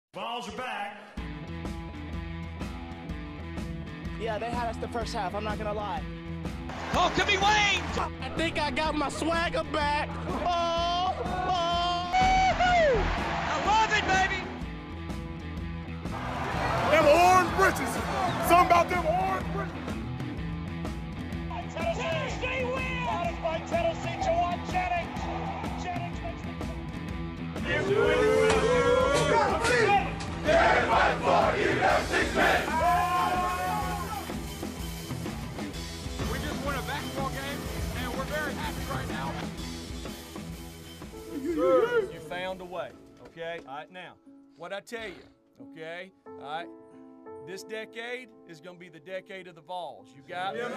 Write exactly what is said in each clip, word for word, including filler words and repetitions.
Vols are back. Yeah, they had us the first half, I'm not gonna lie. Oh, could be Wayne! I think I got my swagger back. Oh, oh. I love it, baby! Them orange britches. Something about them orange britches. Tennessee wins! Bottom by Tennessee, Jawan Jennings. Jennings makes the... We just won a basketball game, and we're very happy right now. Sir, you found a way, okay? All right, now, what I tell you, okay? All right, this decade is going to be the decade of the Vols. You got me?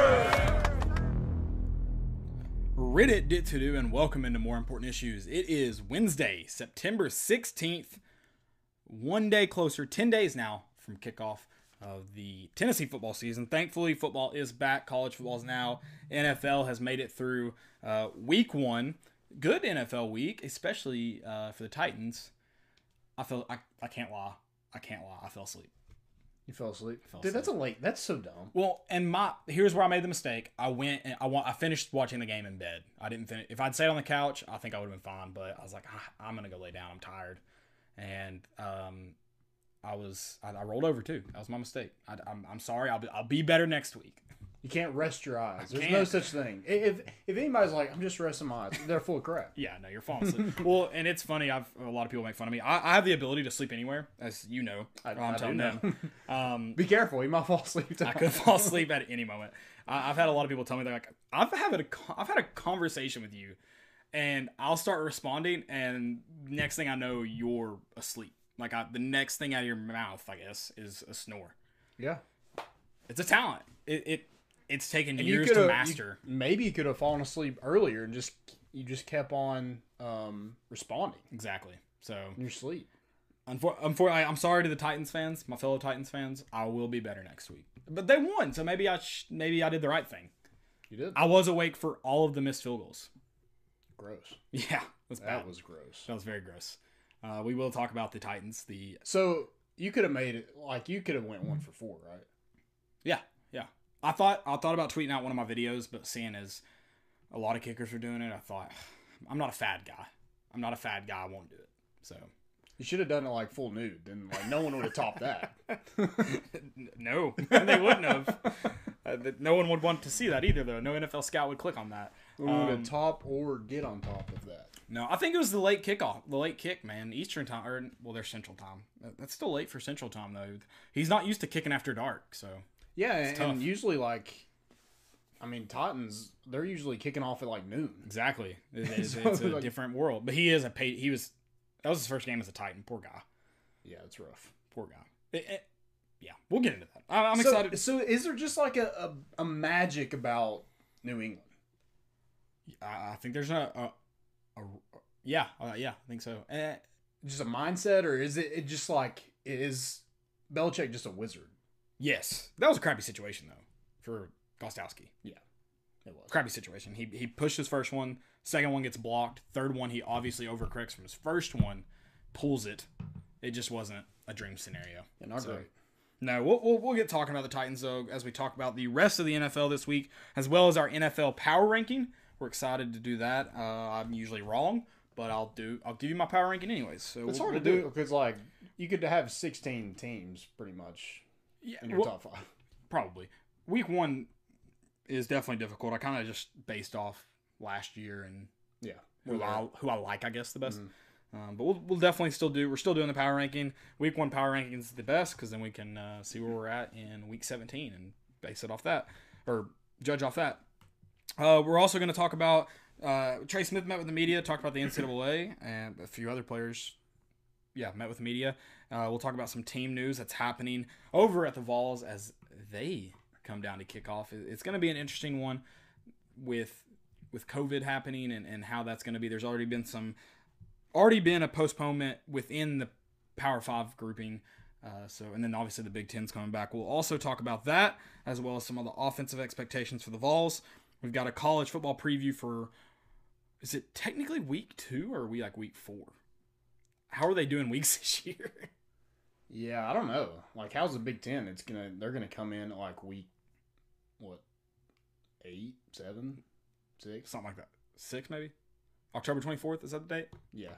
Reddit did to do, and welcome into More Important Issues. It is Wednesday, September sixteenth, one day closer, ten days now from kickoff of the Tennessee football season. Thankfully, football is back. College football is now. N F L has made it through uh, week one. Good N F L week, especially uh, for the Titans. I feel I, I can't lie. I can't lie. I fell asleep. You fell asleep, fell dude. asleep. That's a late. That's so dumb. Well, and my here's where I made the mistake. I went and I want I finished watching the game in bed. I didn't finish. If I'd stayed on the couch, I think I would have been fine. But I was like, ah, I'm gonna go lay down. I'm tired, and um, I was I, I rolled over too. That was my mistake. I, I'm I'm sorry. I'll be, I'll be better next week. You can't rest your eyes. There's can't. no such thing. If if anybody's like, I'm just resting my eyes, they're full of crap. Yeah, no, you're falling asleep. Well, and it's funny. I've a lot of people make fun of me. I, I have the ability to sleep anywhere, as you know. I, I'm I telling do know. them. Um, Be careful. You might fall asleep. I could fall asleep at any moment. I, I've had a lot of people tell me, they're like, I've had a I've had a conversation with you, and I'll start responding, and next thing I know, you're asleep. Like I, the next thing out of your mouth, I guess, is a snore. Yeah. It's a talent. It, it it's taken And years you to coulda- master. You, maybe you could have fallen asleep earlier and just you just kept on um, responding Exactly. So, in your sleep. unfor- unfor- I'm sorry to the Titans fans, my fellow Titans fans. I will be better next week. But they won, so maybe I sh- maybe I did the right thing. You did. I was awake for all of the missed field goals. Gross. Yeah, that's bad. That was gross. That was very gross. Uh, we will talk about the Titans. The So you could have made it like you could have went one for four, right? yeah, yeah. I thought I thought about tweeting out one of my videos, but seeing as a lot of kickers are doing it, I thought I'm not a fad guy. I'm not a fad guy. I won't do it. So You should have done it like full nude. Then like no one would have topped that. no, they wouldn't have. Uh, no one would want to see that either, though. No N F L scout would click on that. We would have Um, top or get on top of that. No, I think it was the late kickoff, the late kick, man. Eastern time, or well, they're Central time. That's still late for Central time, though. He's not used to kicking after dark, so Yeah, and, tough. and usually like, I mean, Titans they're usually kicking off at like noon. exactly, it, it's, So, it's a like- different world. But he is a paid. He was that was his first game as a Titan. Poor guy, Yeah, it's rough. poor guy. It- it- yeah, we'll get into that. I, I'm so, excited. So, is there just like a, a, a magic about New England? I, I think there's a, a, a yeah, uh, yeah, I think so. Eh, Just a mindset, or is it, it just like is Belichick just a wizard? yes, that was a crappy situation though for Gostowski. Yeah, it was. Crappy situation. He he pushed his first one. Second one gets blocked. Third one, he obviously overcorrects from his first one, pulls it. It just wasn't a dream scenario. Yeah, not So, great. No, we'll, we'll we'll get talking about the Titans though as we talk about the rest of the N F L this week, as well as our N F L power ranking. We're excited to do that. Uh, I'm usually wrong, but I'll do I'll give you my power ranking anyways. So It's we'll, hard we'll to do because like you could have sixteen teams pretty much Yeah, in your well, top five. probably. Week one is definitely difficult. I kind of just based off last year and Yeah, who I who I like, I guess, the best. Mm-hmm. Um, but we'll we'll definitely still do. We're still doing the power ranking. Week one power ranking is the best because then we can uh, see where we're at in week seventeen and base it off that or judge off that. Uh, we're also going to talk about uh, Trey Smith met with the media, talked about the N C double A and a few other players. Yeah, met with the media. Uh, we'll talk about some team news that's happening over at the Vols as they come down to kickoff. It- It's going to be an interesting one with with COVID happening and, and how that's going to be. There's already been some already been a postponement within the Power Five grouping. Uh, so, and then obviously the Big Ten's coming back. We'll also talk about that as well as some of the offensive expectations for the Vols. We've got a college football preview for, is it technically week two or are we like week four? How are they doing weeks this year? Yeah, I don't know. Like, how's the Big Ten? It's gonna they're gonna come in at like week what eight, seven, six, Something like that. Six, maybe? October twenty-fourth, is that the date? yeah.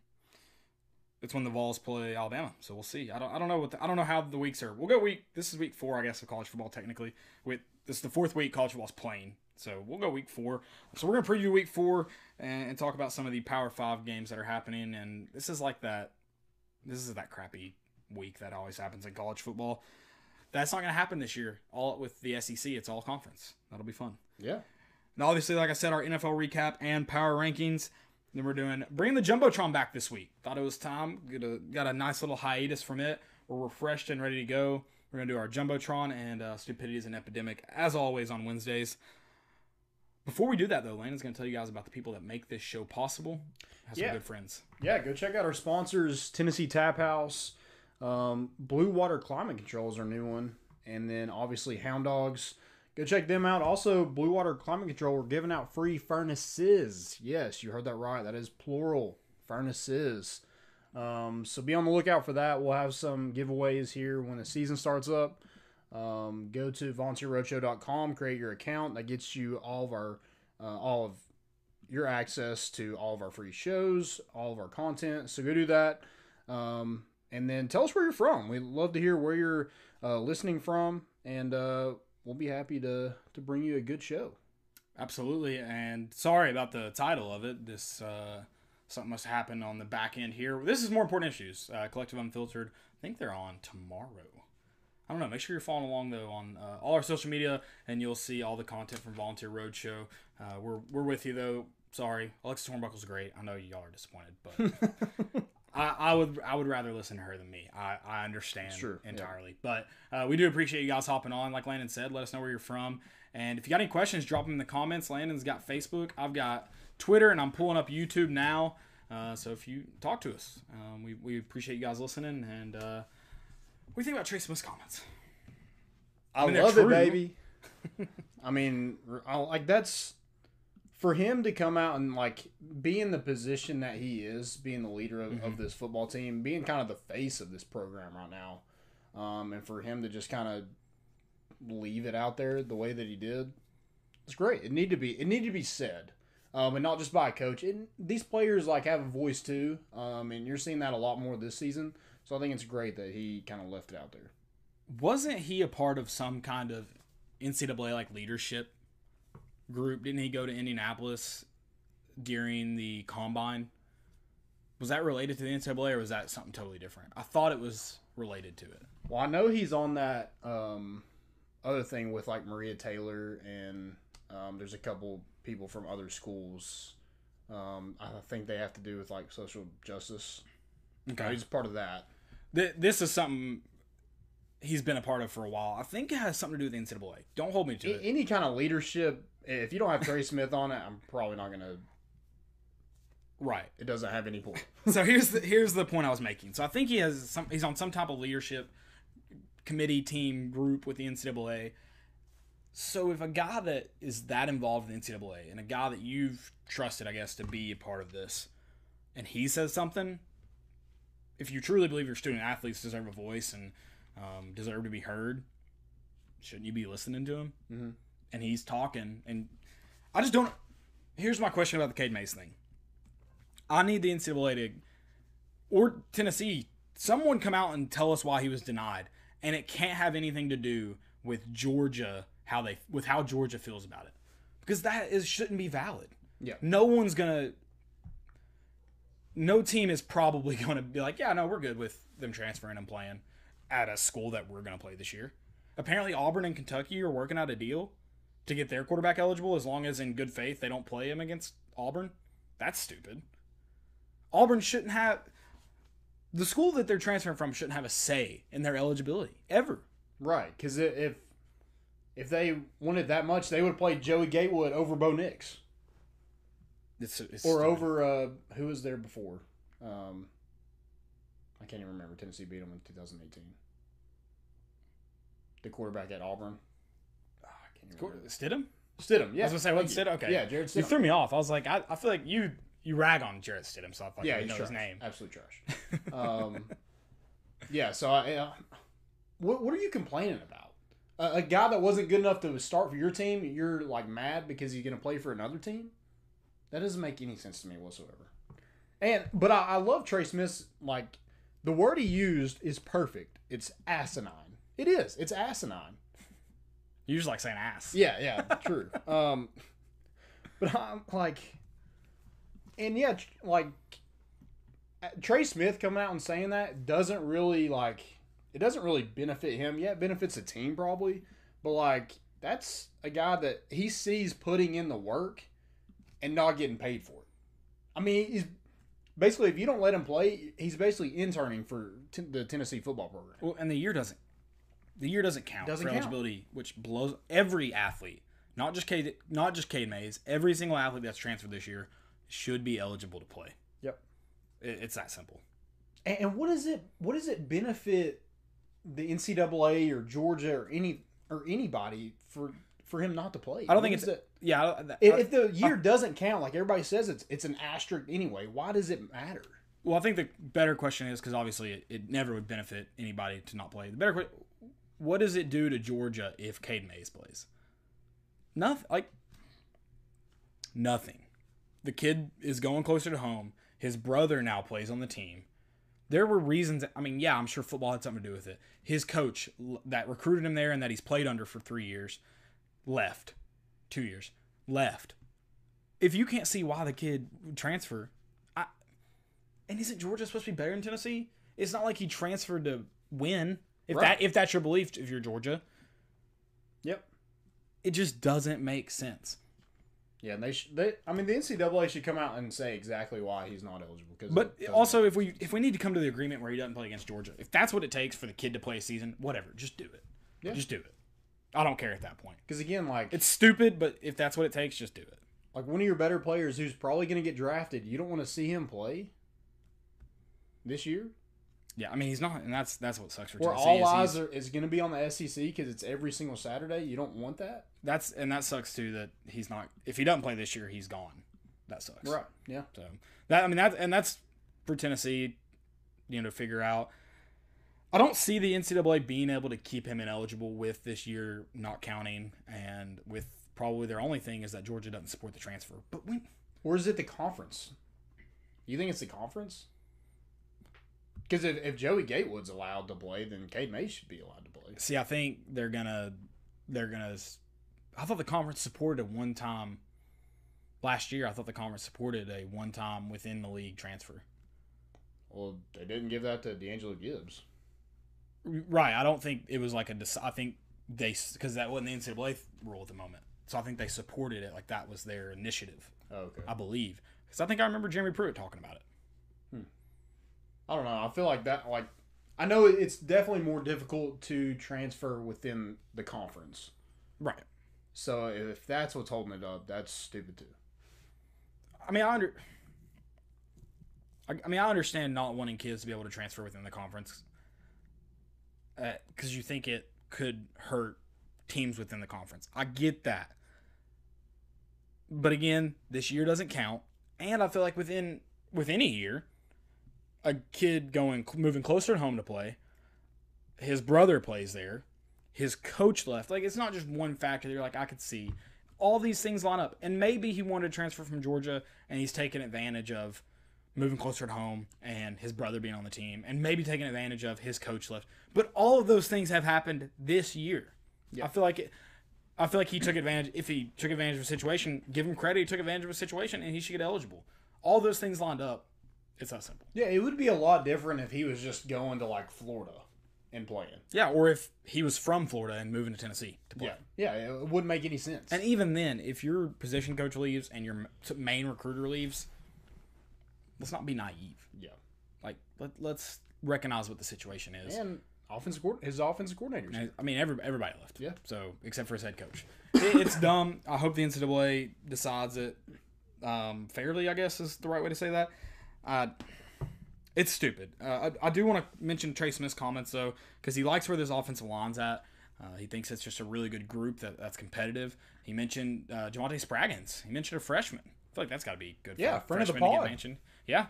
It's when the Vols play Alabama, so we'll see. I don't, I don't know what the, I don't know how the weeks are. We'll go week. This is week four, I guess, of college football technically. With this is the fourth week college football's playing, so we'll go week four. So we're gonna preview week four and, and talk about some of the Power Five games that are happening. And this is like that. This is that crappy week that always happens in college football. That's not gonna happen this year. All with the S E C, it's all conference. That'll be fun. Yeah. Now, obviously, like I said, our N F L recap and power rankings. Then we're doing bringing the Jumbotron back this week. Thought it was time. Got a, got a nice little hiatus from it. We're refreshed and ready to go. We're going to do our Jumbotron and uh, Stupidity is an Epidemic, as always, on Wednesdays. Before we do that, though, Landon's going to tell you guys about the people that make this show possible. Has Yeah. some good friends. Yeah, go check out our sponsors, Tennessee Tap House, um, Blue Water Climate Control is our new one, and then obviously Hound Dogs. Go check them out. Also, Blue Water Climate Control, we're giving out free furnaces. Yes, you heard that right. That is plural, furnaces. Um, so be on the lookout for that. We'll have some giveaways here when the season starts up. Um, go to volunteer roadshow dot com, create your account. That gets you all of our, uh, all of your access to all of our free shows, all of our content. So go do that. Um, and then tell us where you're from. We'd love to hear where you're uh, listening from. And, uh, we'll be happy to to bring you a good show. Absolutely, and sorry about the title of it. This uh, something must happen on the back end here. This is More Important Issues, uh, Collective Unfiltered. I think they're on tomorrow. I don't know. Make sure you're following along though on uh, all our social media, and you'll see all the content from Volunteer Roadshow. Uh, we're we're with you though. Sorry, Alexis Hornbuckle's great. I know y'all are disappointed, but I, I would I would rather listen to her than me. I, I understand Sure, yeah. entirely. But uh, we do appreciate you guys hopping on. Like Landon said, let us know where you're from. And if you got any questions, drop them in the comments. Landon's got Facebook. I've got Twitter, and I'm pulling up YouTube now. Uh, so if you talk to us, um, we, we appreciate you guys listening. And uh, what do you think about Trey Smith's comments? I, mean, they're love it, true. baby. I mean, I, like that's for him to come out and like be in the position that he is, being the leader of, Mm-hmm. of this football team, being kind of the face of this program right now, um, and for him to just kind of leave it out there the way that he did, it's great. It need to be it needed to be said, um, and not just by a coach. It, these players like have a voice too, um, and you're seeing that a lot more this season. So I think it's great that he kind of left it out there. Wasn't he a part of some kind of N C double A like leadership group? Didn't he go to Indianapolis during the combine? Was that related to the N C double A or was that something totally different? I thought it was related to it. Well, I know he's on that um, other thing with like Maria Taylor, and um, there's a couple people from other schools. Um, I think they have to do with like social justice. Okay. He's part of that. Th- This is something he's been a part of for a while. I think it has something to do with the N C double A. Don't hold me to A- it. Any kind of leadership, if you don't have Trey Smith on it, I'm probably not going to. Right. It doesn't have any point. So here's the, here's the point I was making. So I think he has some. He's on some type of leadership committee, team, group with the N C double A. So if a guy that is that involved in the N C double A and a guy that you've trusted, I guess, to be a part of this, and he says something, if you truly believe your student athletes deserve a voice and um, deserve to be heard, shouldn't you be listening to him? Mm-hmm. And he's talking, and I just don't. Here's my question about the Cade Mays thing. I need the N C double A to, or Tennessee, someone come out and tell us why he was denied, and it can't have anything to do with Georgia, how they with how Georgia feels about it, because that is shouldn't be valid. Yeah. No one's gonna. No team is probably gonna be like, yeah, no, we're good with them transferring and playing at a school that we're gonna play this year. Apparently, Auburn and Kentucky are working out a deal to get their quarterback eligible as long as in good faith they don't play him against Auburn. That's stupid. Auburn shouldn't have the school that they're transferring from shouldn't have a say in their eligibility ever. Right, because if if they wanted that much, they would have played Joey Gatewood over Bo Nix. It's, it's Or stupid. over, uh, who was there before? Um, I can't even remember. Tennessee beat them in two thousand eighteen. The quarterback at Auburn. Oh, I can't even remember. Stidham? Stidham, yeah. I was gonna say what Thank you. Stidham. Okay, Yeah, Jared You Stidham. threw me off. I was like, I, I feel like you you rag on Jarrett Stidham, so I thought Yeah, you he's know trash. his name. Absolute trash. um, Yeah, so I, uh, what what are you complaining about? A, a guy that wasn't good enough to start for your team, you're like mad because he's going to play for another team? That doesn't make any sense to me whatsoever. And but I, I love Trey Smith's, like, the word he used is perfect. It's asinine. It is. It's asinine. You just like saying ass. Yeah, yeah, true. Um, but I'm like, and yeah, tr- like Trey Smith coming out and saying that doesn't really like it doesn't really benefit him. Yeah, it benefits the team probably, but like that's a guy that he sees putting in the work and not getting paid for it. I mean, he's basically if you don't let him play, he's basically interning for t- the Tennessee football program. Well, and the year doesn't. The year doesn't count Doesn't for count. eligibility, which blows every athlete, not just Cade, not just Cade Mays. Every single athlete that's transferred this year should be eligible to play. Yep. It, it's that simple. And, and what does it what does it benefit the N C double A or Georgia or any or anybody for for him not to play? I don't What think is it's it. yeah. I- I- If, if the year doesn't count, like everybody says, it's it's an asterisk anyway. Why does it matter? Well, I think the better question is because obviously it, it never would benefit anybody to not play. The better question: what does it do to Georgia if Cade Mays plays? Nothing. Like nothing. The kid is going closer to home. His brother now plays on the team. There were reasons. I mean, yeah, I'm sure football had something to do with it. His coach l- that recruited him there and that he's played under for three years left. Two years left. If you can't see why the kid would transfer, I and isn't Georgia supposed to be better than Tennessee? It's not like he transferred to win. If Right. that if that's your belief, if you're Georgia, Yep. it just doesn't make sense. Yeah, and they, sh- they I mean, the N C double A should come out and say exactly why he's not eligible. Cause But it doesn't also, make if we if we need to come to the agreement where he doesn't play against Georgia, if that's what it takes for the kid to play a season, whatever, just do it. Yeah. Just do it. I don't care at that point. Because again, like It's stupid, but if that's what it takes, just do it. like one of your better players who's probably going to get drafted, you don't want to see him play this year. Yeah, I mean he's not, and that's that's what sucks for Where Tennessee. all is eyes he's- are is going to be on the S E C because it's every single Saturday. You don't want that, That's and that sucks too. That he's not. If he doesn't play this year, he's gone. That sucks. right? Yeah. So that I mean that and that's for Tennessee, you know, to figure out. I don't see the N C double A being able to keep him ineligible with this year not counting, and with probably their only thing is that Georgia doesn't support the transfer. But when Or is it the conference? You think it's the conference? Because if, if Joey Gatewood's allowed to play, then Cade Mays should be allowed to play. see, I think they're gonna they're gonna. I thought the conference supported a one time. Last year, I thought the conference supported a one time within the league transfer. Well, they didn't give that to D'Angelo Gibbs. Right. I don't think it was like a. dec- I think they because that wasn't the N C double A rule at the moment. So I think they supported it like that was their initiative. Oh, okay. I believe because I think I remember Jeremy Pruitt talking about it. I don't know. I feel like that. Like, I know it's definitely more difficult to transfer within the conference. Right. So if that's what's holding it up, that's stupid too. I mean, I under. I, I mean, I understand not wanting kids to be able to transfer within the conference because you think it could hurt teams within the conference. I get that. But again, this year doesn't count, and I feel like within within a year, a kid going moving closer to home to play, his brother plays there, his coach left. Like it's not just one factor. You're like I could see all these things line up, and maybe he wanted to transfer from Georgia, and he's taking advantage of moving closer to home and his brother being on the team, and maybe taking advantage of his coach left. But all of those things have happened this year. I feel like it. I feel like he took advantage. If he took advantage of a situation, give him credit. He took advantage of a situation, and he should get eligible. All those things lined up. It's that simple. Yeah, it would be a lot different if he was just going to like Florida and playing. Yeah, or if he was from Florida and moving to Tennessee to play. Yeah, yeah, it wouldn't make any sense. And even then, if your position coach leaves and your main recruiter leaves, let's not be naive. yeah, Like let, let's recognize what the situation is. and offensive coord- his offensive coordinators. And, I mean, every, everybody left. Yeah. So except for his head coach, it, it's dumb. I hope the N C double A decides it um, fairly. I guess is the right way to say that. Uh, it's stupid. Uh, I, I do want to mention Trey Smith's comments though, because he likes where this offensive line's at. Uh, he thinks it's just a really good group that, that's competitive. He mentioned uh, Javonte Spraggins. He mentioned a freshman. I feel like that's got to be good. For Yeah, a friend of the freshman to get pod. mentioned. Yeah.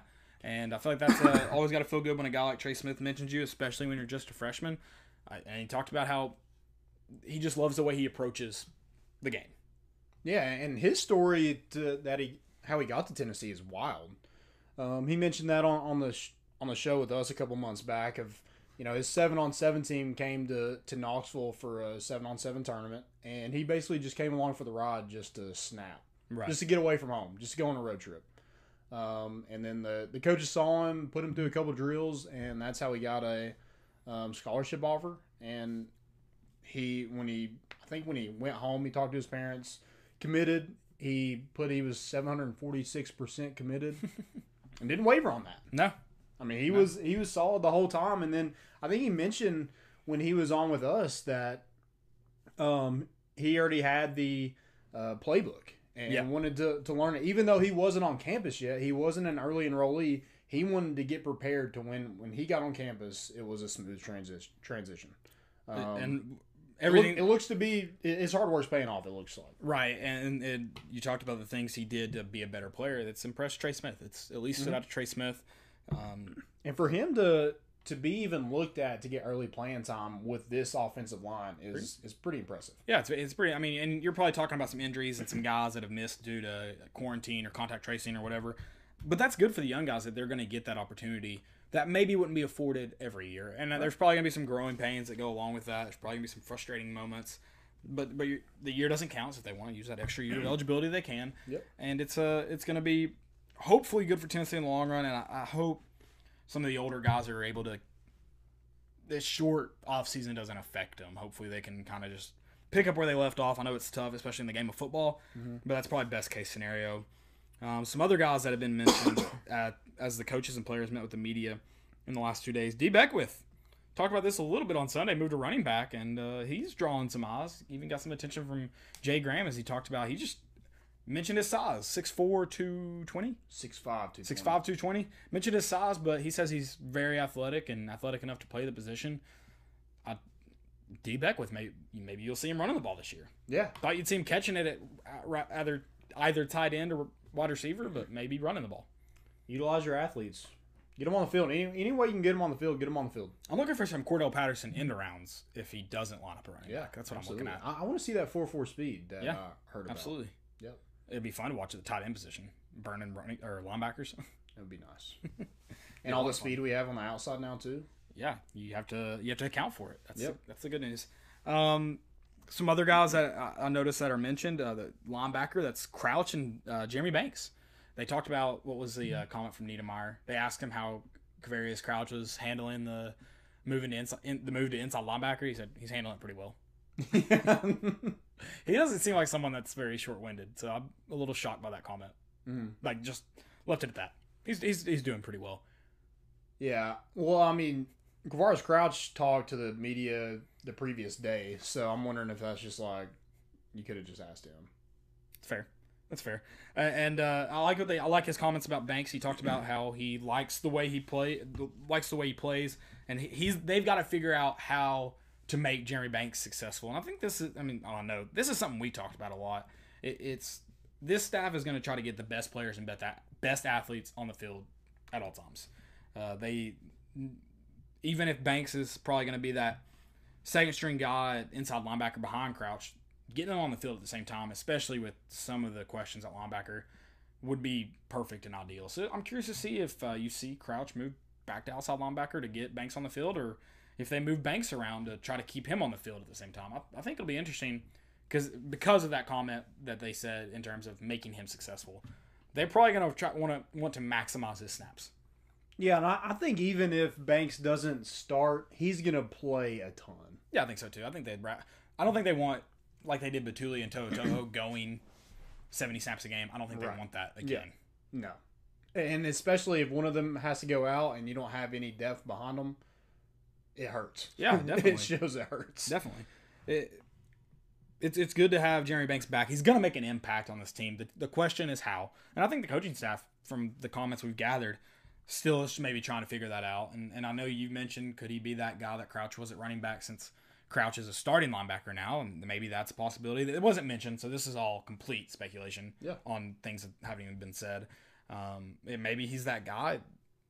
And I feel like that's uh, always got to feel good when a guy like Trey Smith mentions you, especially when you're just a freshman. I, and he talked about how he just loves the way he approaches the game. Yeah, and his story to, that he how he got to Tennessee is wild. Um, he mentioned that on, on the sh- on the show with us a couple months back. Of you know his seven on seven team came to, to Knoxville for a seven on seven tournament, and he basically just came along for the ride just to snap, Right. just to get away from home, just to go on a road trip. Um, and then the the coaches saw him, put him through a couple of drills, and that's how he got a um, scholarship offer. And he when he I think when he went home, he talked to his parents, committed. He put he was seven hundred forty-six percent committed and didn't waver on that. No. I mean, he No. was he was solid the whole time. And then I think he mentioned when he was on with us that um, he already had the uh, playbook and Yeah. wanted to, to learn it. Even though he wasn't on campus yet, he wasn't an early enrollee. He wanted to get prepared to when when he got on campus, it was a smooth transition. Transition. Um, and it, everything look, it looks to be his hard work's paying off. It looks like. right, and, and you talked about the things he did to be a better player. That's impressed Trey Smith. It's at least stood Mm-hmm. out to Trey Smith. Um, And for him to to be even looked at to get early playing time with this offensive line is is pretty impressive. yeah, it's it's pretty. I mean, and you're probably talking about some injuries and some guys that have missed due to quarantine or contact tracing or whatever. But that's good for the young guys that they're going to get that opportunity that maybe wouldn't be afforded every year. And uh, there's probably going to be some growing pains that go along with that. There's probably going to be some frustrating moments. But but you the year doesn't count, so if they want to use that extra year of eligibility, they can. Yep. And it's uh, it's going to be hopefully good for Tennessee in the long run. And I, I hope some of the older guys are able to, this short offseason doesn't affect them. Hopefully they can kind of just pick up where they left off. I know it's tough, especially in the game of football, but that's probably best case scenario. Um, some other guys that have been mentioned at, as the coaches and players met with the media in the last two days. D. Beckwith talked about this a little bit on Sunday, moved to running back, and uh, he's drawing some eyes. Even got some attention from Jay Graham as he talked about. He just mentioned his size, six four, two twenty six five, two six five, two twenty Mentioned his size, but he says he's very athletic and athletic enough to play the position. I, D. Beckwith, maybe, maybe you'll see him running the ball this year. Yeah. Thought you'd see him catching it at either either tight end or wide receiver, but maybe running the ball. Utilize your athletes. Get them on the field. Any, any way you can get them on the field, get them on the field. I'm looking for some Cordell Patterson end arounds if he doesn't line up a running back. That's what absolutely. I'm looking at. I, I want to see that four four speed that Yeah, I heard about. Absolutely. Yep. It'd be fun to watch at the tight end position, burning running or linebackers. That would be nice. And all the speed we have on the outside now, too. Yeah, you have to you have to account for it. That's Yep. the, that's the good news. Um, some other guys that I, I noticed that are mentioned, uh, the linebacker, that's Crouch and uh, Jeremy Banks. They talked about, what was the uh, comment from Niedermeyer? They asked him how Kavarius Crouch was handling the moving to inside, in, the move to inside linebacker. He said he's handling it pretty well. He doesn't seem like someone that's very short-winded, so I'm a little shocked by that comment. Mm. Like, just left it at that. He's he's he's doing pretty well. Yeah. Well, I mean, Kavarius Crouch talked to the media the previous day, so I'm wondering if that's just like, you could have just asked him. It's fair. That's fair. Uh, and uh, I like what they. I like his comments about Banks. He talked about how he likes the way he play, likes the way he plays, and he, he's. They've got to figure out how to make Jeremy Banks successful. And I think this is. I mean, I don't know. This is something we talked about a lot. It, it's this staff is going to try to get the best players and bet that best athletes on the field at all times. Uh, they, even if Banks is probably going to be that second string guy, inside linebacker behind Crouch, getting them on the field at the same time, especially with some of the questions at linebacker, would be perfect and ideal. So I'm curious to see if uh, you see Crouch move back to outside linebacker to get Banks on the field, or if they move Banks around to try to keep him on the field at the same time. I, I think it'll be interesting because because of that comment that they said in terms of making him successful. They're probably going to try want to want to maximize his snaps. Yeah, and I, I think even if Banks doesn't start, he's going to play a ton. Yeah, I think so too. I think they'd. I don't think they want, like they did Batuli and Toho going seventy snaps a game. I don't think they Right. want that again. No. And especially if one of them has to go out and you don't have any depth behind them, it hurts. Yeah, definitely. It shows it hurts. Definitely. It, it's it's good to have Jeremy Banks back. He's going to make an impact on this team. The, the question is how. And I think the coaching staff, from the comments we've gathered, still is maybe trying to figure that out. And and I know you mentioned, could he be that guy that Crouch was at running back, since Crouch is a starting linebacker now, and maybe that's a possibility. It wasn't mentioned, so this is all complete speculation Yeah. on things that haven't even been said. Um, and maybe he's that guy.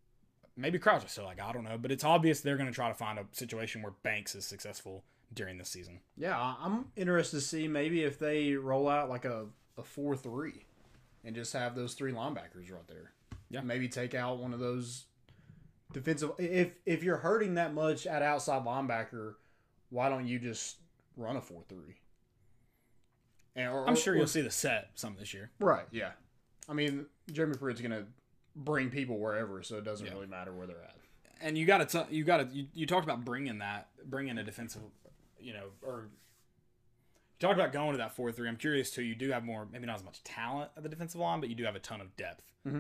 maybe Crouch is still like, I don't know. But it's obvious they're going to try to find a situation where Banks is successful during this season. Yeah, I- I'm interested to see maybe if they roll out like a, a four three and just have those three linebackers right there. Yeah. Maybe take out one of those defensive. If if you're hurting that much at outside linebacker, why don't you just run a four three? And, or, I'm sure or, you'll see the set some this year. Right, yeah. I mean, Jeremy Pruitt's going to bring people wherever, so it doesn't Yeah. really matter where they're at. And you got to, you got to, you, you talked about bringing that, bringing a defensive, you know, or you talked about going to that four three. I'm curious too. You do have more, maybe not as much talent at the defensive line, but you do have a ton of depth. Mm-hmm.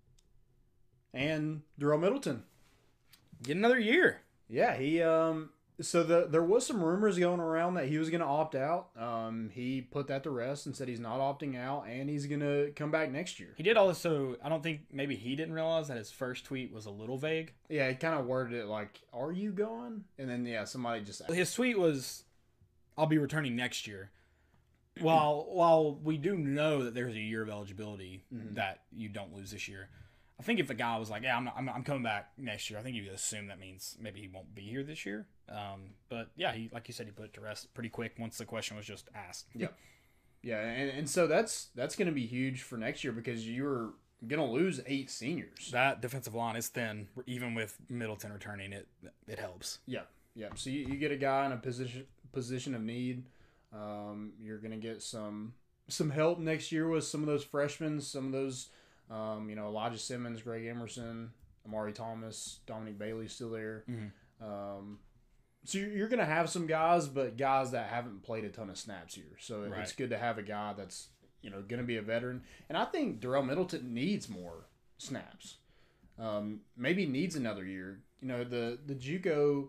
And Darrell Middleton. Get another year. Yeah, he um so the there was some rumors going around that he was going to opt out. Um he put that to rest and said he's not opting out and he's going to come back next year. He did also, I don't think, maybe he didn't realize that his first tweet was a little vague. Yeah, he kind of worded it like, "Are you gone?" And then yeah, somebody just His tweet was, I'll be returning next year. While while we do know that there's a year of eligibility Mhm. that you don't lose this year, I think if the guy was like, yeah, I'm, not, I'm, I'm coming back next year, I think you would assume that means maybe he won't be here this year. Um, but yeah, he like you said, he put it to rest pretty quick once the question was just asked. Yeah. Yeah, and, and so that's that's going to be huge for next year because you're going to lose eight seniors. That defensive line is thin, even with Middleton returning. It it helps. Yeah, yeah. So you, you get a guy in a position position of need. Um, you're gonna get some some help next year with some of those freshmen, some of those, um, you know, Elijah Simmons, Greg Emerson, Amari Thomas, Dominic Bailey still there. Mhm. Um, so you're, you're gonna have some guys, but guys that haven't played a ton of snaps here. So Right. it's good to have a guy that's you know gonna be a veteran. And I think Darrell Middleton needs more snaps. Um, maybe needs another year. You know, the the JUCO.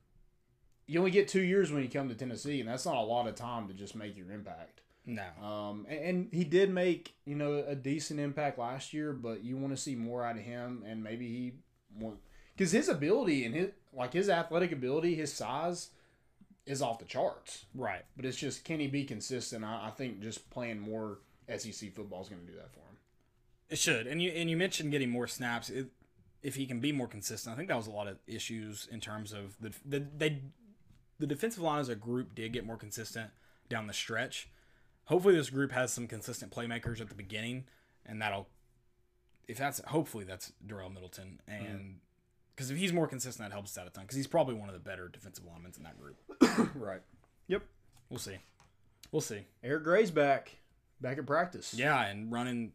You only get two years when you come to Tennessee, and that's not a lot of time to just make your impact. No. Um, and, and he did make you know a decent impact last year, but you want to see more out of him, and maybe he want because his ability and his like his athletic ability, his size is off the charts. Right. But it's just can he be consistent? I, I think just playing more S E C football is going to do that for him. It should. And you and you mentioned getting more snaps. It, if he can be more consistent, I think that was a lot of issues in terms of the the they the defensive line as a group did get more consistent down the stretch. Hopefully this group has some consistent playmakers at the beginning, and that'll if that's hopefully that's Darrell Middleton, and because if he's more consistent, that helps us out a ton because he's probably one of the better defensive linemen in that group. Right. Yep. We'll see. We'll see. Eric Gray's back, back at practice. Yeah, and running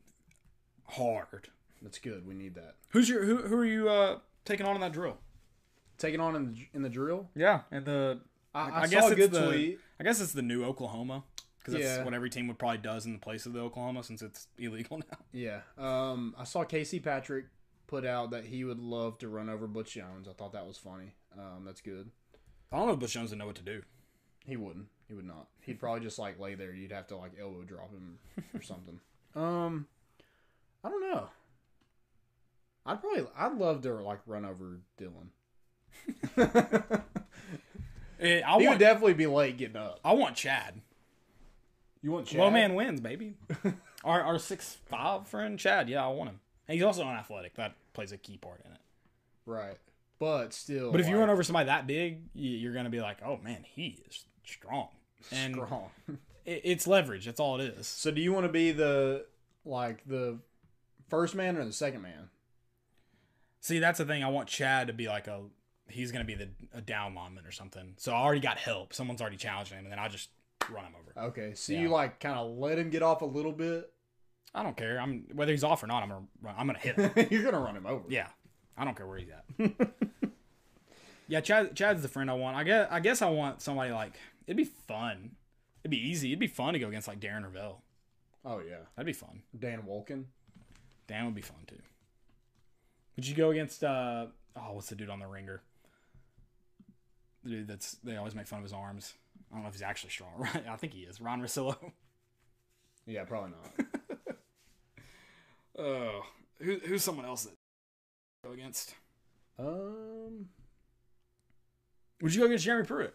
hard. That's good. We need that. Who's your who? Who are you uh, taking on in that drill? Taking on in the, in the drill. Yeah, and the I, I, I guess saw a it's good the, tweet. I guess it's the new Oklahoma because that's Yeah. what every team would probably does in the place of the Oklahoma since it's illegal now. Yeah. Um, I saw Casey Patrick put out that he would love to run over Butch Jones. I thought that was funny. Um, that's good. I don't know if Bush Jones would know what to do. He wouldn't. He would not. He'd probably just like lay there. You'd have to like elbow drop him or something. Um, I don't know. I'd probably. I'd love to like run over Dylan. Eh, I He want would definitely be late getting up. I want Chad. You want Chad? Low man wins, baby. our our six five friend Chad. Yeah, I want him. And he's also unathletic. That plays a key part in it. Right. But still. But if you like, run over somebody that big, you- you're gonna be like, oh man, he is strong. And strong. it- it's leverage. That's all it is. So do you want to be the like the first man or the second man? See, that's the thing. I want Chad to be like a. He's gonna be the a down lineman or something. So I already got help. Someone's already challenging him, and then I just run him over. Okay. So Yeah. you like kind of let him get off a little bit. I don't care. I'm whether he's off or not. I'm gonna run, I'm gonna hit him. You're gonna run him over. Yeah, I don't care where he's at. yeah, Chad. Chad's the friend I want. I guess. I guess I want somebody like. It'd be fun. It'd be easy. It'd be fun to go against like Darren Ravel. Oh yeah. That'd be fun. Dan Wolken. Dan would be fun too. Would you go against? uh Oh, what's the dude on the ringer? The dude that's they always make fun of his arms. I don't know if he's actually strong. Right? I think he is. Ron Rosillo. Yeah, probably not. Oh, who, who's someone else that go against? um, Would you go against Jeremy Pruitt?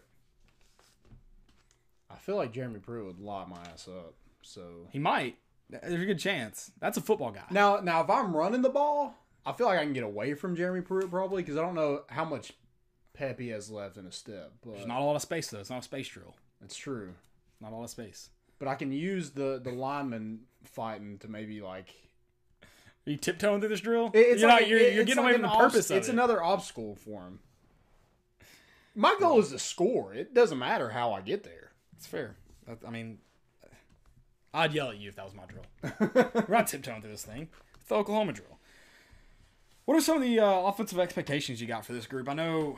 I feel like Jeremy Pruitt would lock my ass up. So He might. There's a good chance. That's a football guy. now, now if I'm running the ball, I feel like I can get away from Jeremy Pruitt probably because I don't know how much pep he has left in a step. But There's not a lot of space though. It's not a space drill. it's true. Not a lot of space. But I can use the the lineman fighting to maybe like. Are you tiptoeing through this drill? It's you're like, not, you're, it's you're getting like away from an the purpose obst- of It's it. another obstacle for him. My goal is to score. It doesn't matter how I get there. It's fair. That, I mean, I'd yell at you if that was my drill. We're not tiptoeing through this thing. It's the Oklahoma drill. What are some of the uh, offensive expectations you got for this group? I know.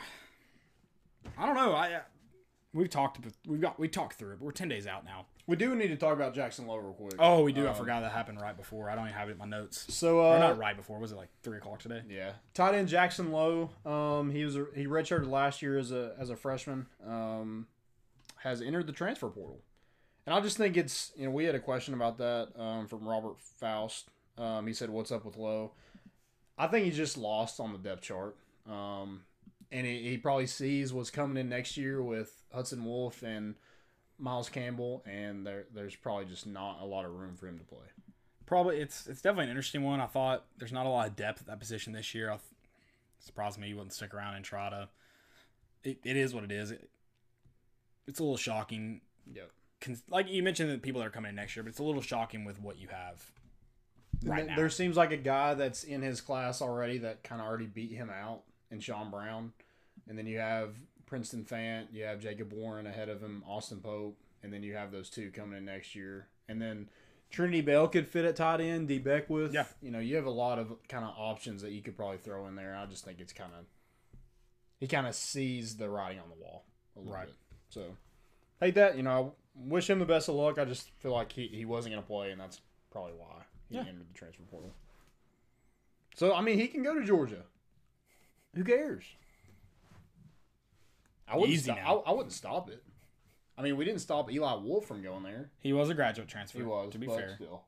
I don't know. I uh, we've talked. We've got we talked through it, but we're ten days out now. We do need to talk about Jackson Lowe real quick. Oh, we do. I Um, forgot that happened right before. I don't even have it in my notes. So, or uh, not right before. Was it like three o'clock today? yeah, tight end Jackson Lowe. Um, he was a, he redshirted last year as a as a freshman. Um, has entered the transfer portal, and I just think it's you know we had a question about that um, from Robert Faust. Um, he said, "What's up with Lowe?" I think he's just lost on the depth chart, um, and he, he probably sees what's coming in next year with Hudson Wolf and Miles Campbell, and there there's probably just not a lot of room for him to play. Probably it's it's definitely an interesting one. I thought there's not a lot of depth at that position this year. I th- surprised me you wouldn't stick around and try to. It, it is what it is. It, it's a little shocking. Yep. Con- like you mentioned, the people that are coming in next year, but it's a little shocking with what you have right Th- now. There seems like a guy that's in his class already that kind of already beat him out in Sean Brown. And then you have Princeton Fant, you have Jacob Warren ahead of him, Austin Pope, and then you have those two coming in next year. And then Trinity Bell could fit at tight end, D. Beckwith. Yeah. You know, you have a lot of kind of options that you could probably throw in there. I just think it's kind of, he kind of sees the writing on the wall a little Right. bit. So, hate that. You know, I wish him the best of luck. I just feel like he, he wasn't going to play, and that's probably why he Yeah. entered the transfer portal. So, I mean, he can go to Georgia. Who cares? I wouldn't, Easy stop, now. I, I wouldn't stop it. I mean, we didn't stop Eli Wolf from going there. He was a graduate transfer. He was, to be but fair. still.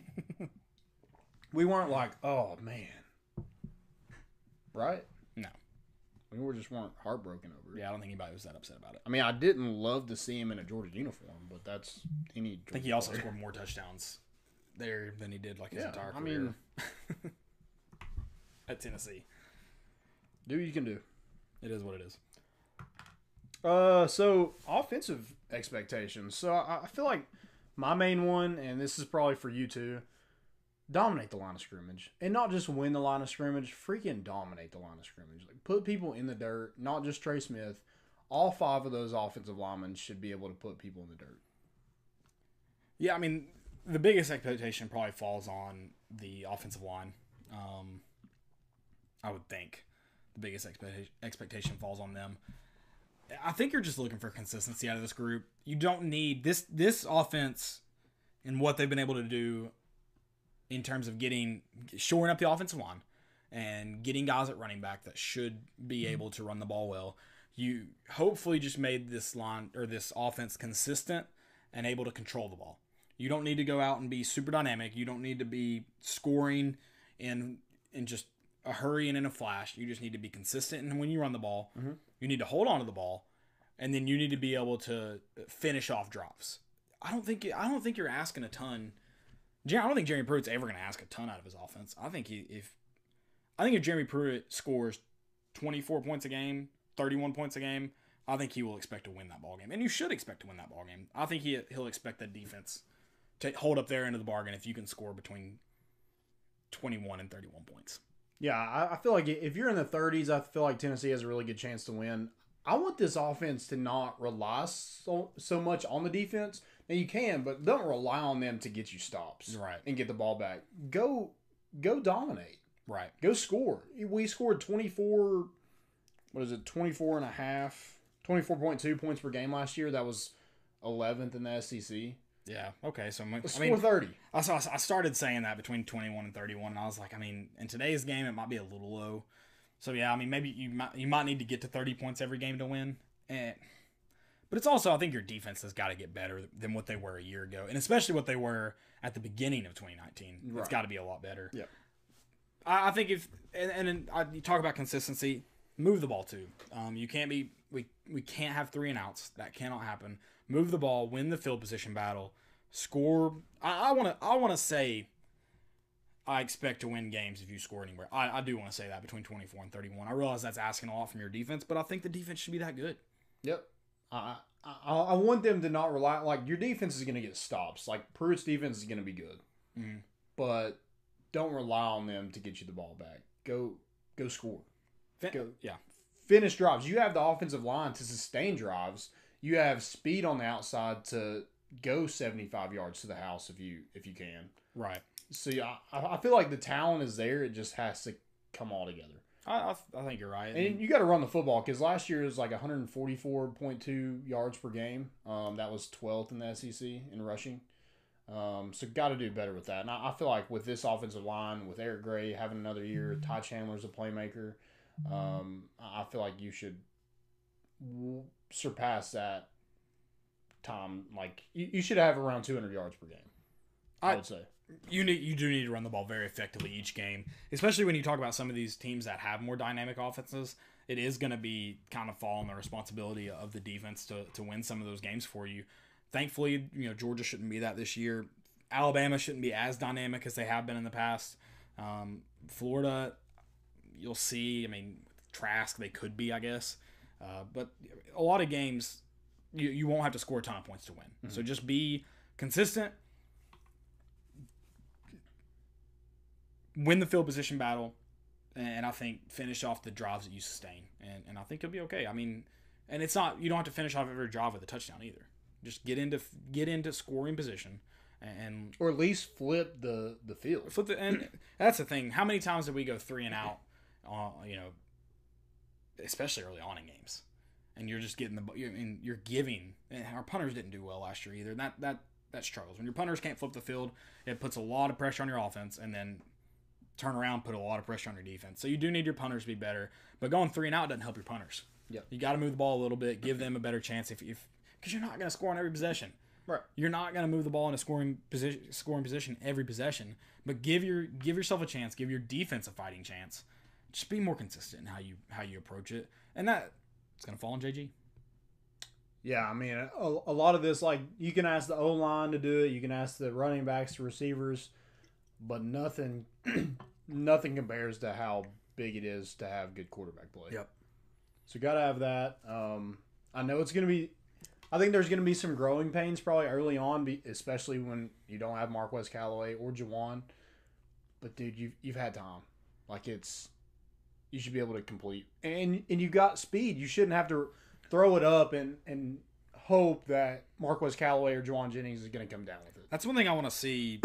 We weren't like, oh, man. Right? No. We were just weren't heartbroken over it. Yeah, I don't think anybody was that upset about it. I mean, I didn't love to see him in a Georgia uniform, but that's any Georgia I think he also player. scored more touchdowns there than he did like his Yeah, entire I career mean, at Tennessee. do what you can do. It is what it is. Uh, so offensive expectations. So I, I feel like my main one, and this is probably for you too, dominate the line of scrimmage, and not just win the line of scrimmage. Freaking dominate the line of scrimmage. Like put people in the dirt. Not just Trey Smith. All five of those offensive linemen should be able to put people in the dirt. Yeah, I mean, the biggest expectation probably falls on the offensive line. Um, I would think the biggest expectation expectation falls on them. I think you're just looking for consistency out of this group. You don't need this this offense and what they've been able to do in terms of getting shoring up the offensive line and getting guys at running back that should be able to run the ball well. You hopefully just made this line or this offense consistent and able to control the ball. You don't need to go out and be super dynamic. You don't need to be scoring in in just a hurry and in a flash. You just need to be consistent. And when you run the ball, mm-hmm. you need to hold on to the ball, and then you need to be able to finish off drops. I don't think I don't think you're asking a ton. I don't think Jeremy Pruitt's ever going to ask a ton out of his offense. I think he, if I think if Jeremy Pruitt scores twenty-four points a game, thirty-one points a game, I think he will expect to win that ball game, and you should expect to win that ball game. I think he he'll expect that defense to hold up their end of the bargain if you can score between twenty-one and thirty-one points. Yeah, I, I feel like if you're in the thirties, I feel like Tennessee has a really good chance to win. I want this offense to not rely so, so much on the defense. Now you can, but don't rely on them to get you stops. Right. And get the ball back. Go go dominate. Right. Go score. We scored twenty-four, what is it, twenty-four and a half, twenty-four point two points per game last year. That was eleventh in the S E C. Yeah. Okay. So I Let's mean, score thirty. I saw. I started saying that between twenty-one and thirty-one, and I was like, I mean, in today's game, it might be a little low. So yeah, I mean, maybe you might you might need to get to thirty points every game to win. And but it's also, I think your defense has got to get better than what they were a year ago, and especially what they were at the beginning of twenty nineteen. Right. It's got to be a lot better. Yeah. I, I think if and, and then I, you talk about consistency, move the ball too. Um, you can't be we we can't have three and outs. That cannot happen. Move the ball, win the field position battle, score. I want to I want to say. I expect to win games if you score anywhere. I, I do want to say that between twenty-four and thirty-one. I realize that's asking a lot from your defense, but I think the defense should be that good. Yep. I, I I want them to not rely like your defense is going to get stops. Like Pruitt's defense is going to be good, Mm-hmm. but don't rely on them to get you the ball back. Go go score. Fin- Go. Yeah. Finish drives. You have the offensive line to sustain drives. You have speed on the outside to go seventy-five yards to the house if you if you can. Right. So yeah, I, I feel like the talent is there. It just has to come all together. I, I, I think you're right. And you got to run the football because last year it was like one forty-four point two yards per game. Um, that was twelfth in the S E C in rushing. Um, so got to do better with that. And I, I feel like with this offensive line, with Eric Gray having another year, Ty Chandler's a playmaker. Um, I feel like you should w- surpass that time. Like you, you should have around two hundred yards per game. I, I- would say. You need you do need to run the ball very effectively each game, especially when you talk about some of these teams that have more dynamic offenses. It is going to be kind of fall on the responsibility of the defense to to win some of those games for you. Thankfully, you know Georgia shouldn't be that this year. Alabama shouldn't be as dynamic as they have been in the past. Um, Florida, you'll see. I mean, Trask they could be, I guess, uh, but a lot of games you you won't have to score a ton of points to win. Mm-hmm. So just be consistent. Win the field position battle, and I think finish off the drives that you sustain, and, and I think you'll be okay. I mean, and it's not you don't have to finish off every drive with a touchdown either. Just get into get into scoring position, and Or at least flip the, the field. flip the. And that's the thing. How many times did we go three and out? Uh, you know, especially early on in games, and you're just getting the. I mean, you're giving. And our punters didn't do well last year either. And that that that struggles when your punters can't flip the field. It puts a lot of pressure on your offense, and then turn around, put a lot of pressure on your defense. So you do need your punters to be better, but going three and out doesn't help your punters. Yep. You got to move the ball a little bit, give them a better chance if if because you're not going to score on every possession. Right. You're not going to move the ball in a scoring position, scoring position every possession, but give your give yourself a chance, give your defense a fighting chance. Just be more consistent in how you how you approach it, and that it's going to fall on J G. Yeah, I mean, a, a lot of this, like, you can ask the O-line to do it. You can ask the running backs, the receivers, but nothing nothing compares to how big it is to have good quarterback play. Yep. So got to have that. Um, I know it's going to be – I think there's going to be some growing pains probably early on, be, especially when you don't have Marquez Callaway or Jawan. But, dude, you've, you've had time. Like, it's – you should be able to complete. And and you got speed. You shouldn't have to throw it up and, and hope that Marquez Callaway or Jawan Jennings is going to come down with it. That's one thing I want to see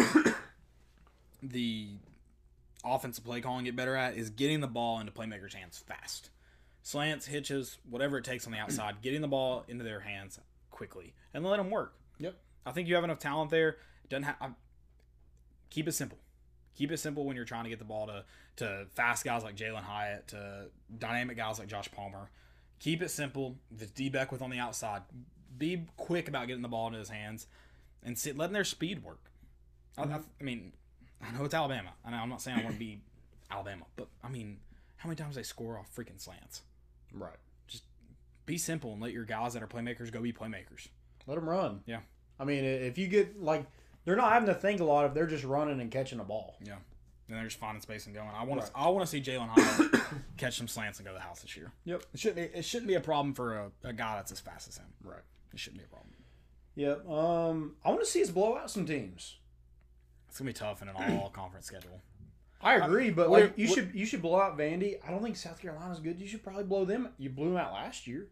the offensive play calling get better at is getting the ball into playmakers' hands fast. Slants, hitches, whatever it takes on the outside, getting the ball into their hands quickly and let them work. Yep. I think you have enough talent there. It doesn't have. I'm, keep it simple. Keep it simple when you're trying to get the ball to to fast guys like Jalen Hyatt, to dynamic guys like Josh Palmer. Keep it simple. If it's D. Beckwith on the outside, be quick about getting the ball into his hands and sit, letting their speed work. I, I, I mean, I know it's Alabama. I know I'm not saying I want to be Alabama, but I mean, how many times they score off freaking slants? Right. Just be simple and let your guys that are playmakers go be playmakers. Let them run. Yeah. I mean, if you get, like, they're not having to think a lot if they're just running and catching a ball. Yeah. And they're just finding space and going. I want Right. to. I want to see Jalen Hyatt catch some slants and go to the house this year. Yep. It shouldn't. Be, it shouldn't be a problem for a, a guy that's as fast as him. Right. It shouldn't be a problem. Yep. Um, I want to see us blow out some teams. It's gonna be tough in an all-conference schedule. I agree, but what- like you what- should you should blow out Vandy. I don't think South Carolina's good. You should probably blow them. You blew them out last year.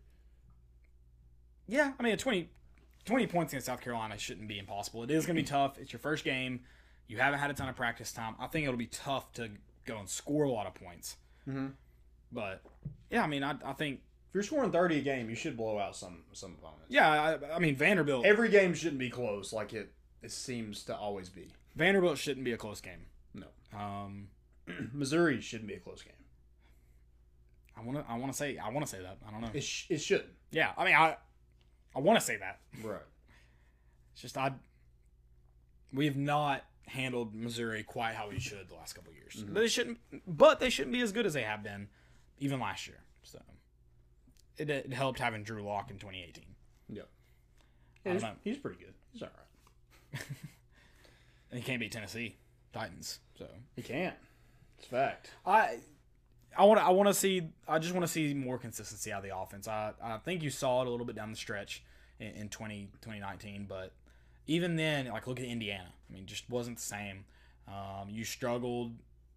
Yeah, I mean, a twenty, twenty points against South Carolina shouldn't be impossible. It is gonna be tough. It's your first game. You haven't had a ton of practice time. I think it'll be tough to go and score a lot of points. Mm-hmm. But yeah, I mean, I, I think If you're scoring thirty a game, you should blow out some some opponents. yeah, I, I mean Vanderbilt. Every game shouldn't be close like it it seems to always be. Vanderbilt shouldn't be a close game. No. Um, Missouri shouldn't be a close game. I want to. I want to say. I want to say that. I don't know. It sh- it shouldn't. Yeah, I mean, I I want to say that. Right. It's just I we have not handled Missouri quite how we should the last couple of years. Mm-hmm. They shouldn't, but they shouldn't be as good as they have been even last year. So it, it helped having Drew Lock in twenty eighteen. Yep. I Yeah, don't he's, know. he's pretty good. He's all right. And he can't beat Tennessee Titans. So He can't. It's fact. I I want to I want to see I just want to see more consistency out of the offense. I, I think you saw it a little bit down the stretch in, in twenty, twenty nineteen, but even then, like look at Indiana. I mean, just wasn't the same. Um, you struggled.